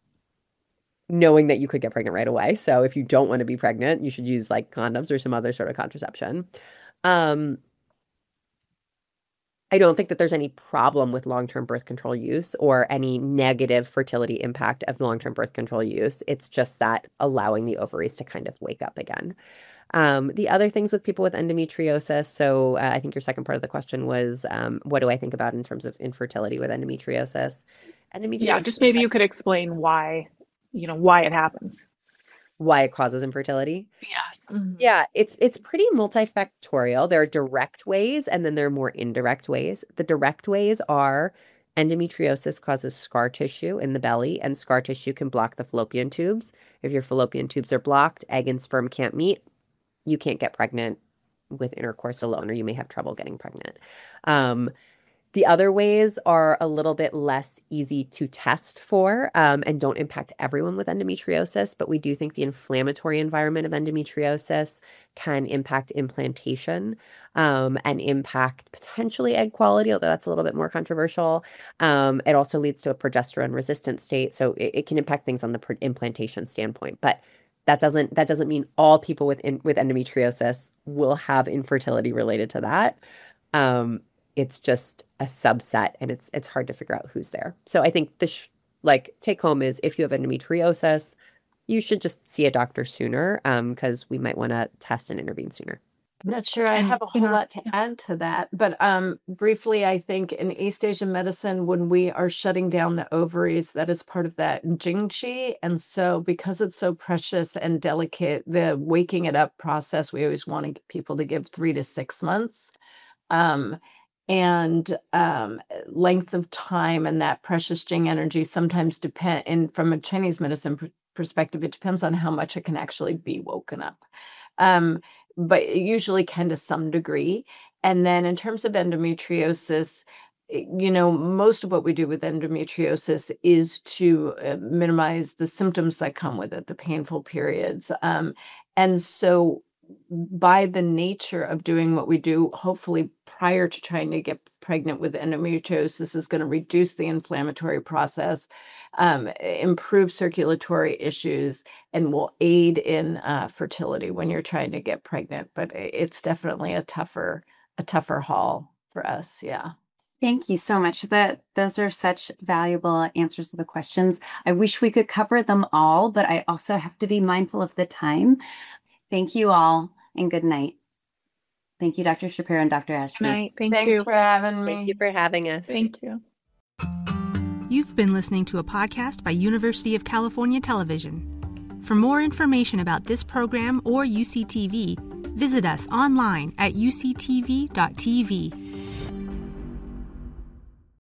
knowing that you could get pregnant right away. So if you don't want to be pregnant, you should use like condoms or some other sort of contraception. Um, I don't think that there's any problem with long-term birth control use or any negative fertility impact of long-term birth control use. It's just that allowing the ovaries to kind of wake up again. Um, the other things with people with endometriosis, so uh, I think your second part of the question was, um, what do I think about in terms of infertility with endometriosis? Yeah, Endometriosis, just maybe you could explain why, you know, why it happens. why it causes infertility? Yes. Mhm. Yeah, it's it's pretty multifactorial. There are direct ways and then there are more indirect ways. The direct ways are Endometriosis causes scar tissue in the belly, and scar tissue can block the fallopian tubes. If your fallopian tubes are blocked, egg and sperm can't meet. You can't get pregnant with intercourse alone, or you may have trouble getting pregnant. Um, The other ways are a little bit less easy to test for um, and don't impact everyone with endometriosis, but we do think the inflammatory environment of endometriosis can impact implantation um, and impact potentially egg quality, although that's a little bit more controversial. Um, it also leads to a progesterone resistant state, so it, it can impact things on the pr- implantation standpoint. But that doesn't that doesn't mean all people with in, with endometriosis will have infertility related to that. Um, It's just a subset, and it's it's hard to figure out who's there. So I think the sh- like take home is if you have endometriosis, you should just see a doctor sooner because we might want to test and intervene sooner. I'm not sure I And have a in whole our lot to yeah. add to that, but um, briefly, I think in East Asian medicine, when we are shutting down the ovaries, that is part of that jingqi. And so, because it's so precious and delicate, the waking it up process, we always want to get people to give three to six months. Um, and um, length of time and that precious Jing energy sometimes depend. And from a Chinese medicine pr- perspective, it depends on how much it can actually be woken up. Um, but it usually can to some degree. And then in terms of endometriosis, i- you know, most of what we do with endometriosis is to uh, minimize the symptoms that come with it, the painful periods. Um, and so by the nature of doing what we do, hopefully prior to trying to get pregnant with endometriosis is going to reduce the inflammatory process, um, improve circulatory issues, and will aid in uh, fertility when you're trying to get pregnant. But i- it's definitely a tougher, a tougher haul for us. Yeah. Thank you so much. That those are such valuable answers to the questions. I wish we could cover them all, but I also have to be mindful of the time. Thank you all, and good night. Thank you, Doctor Shapiro and Doctor Good Ashby. night. Thank Thanks you. for having Thank me. you for having us. Thank you. You've been listening to a podcast by University of California Television. For more information about this program or U C T V, visit us online at u c t v dot t v.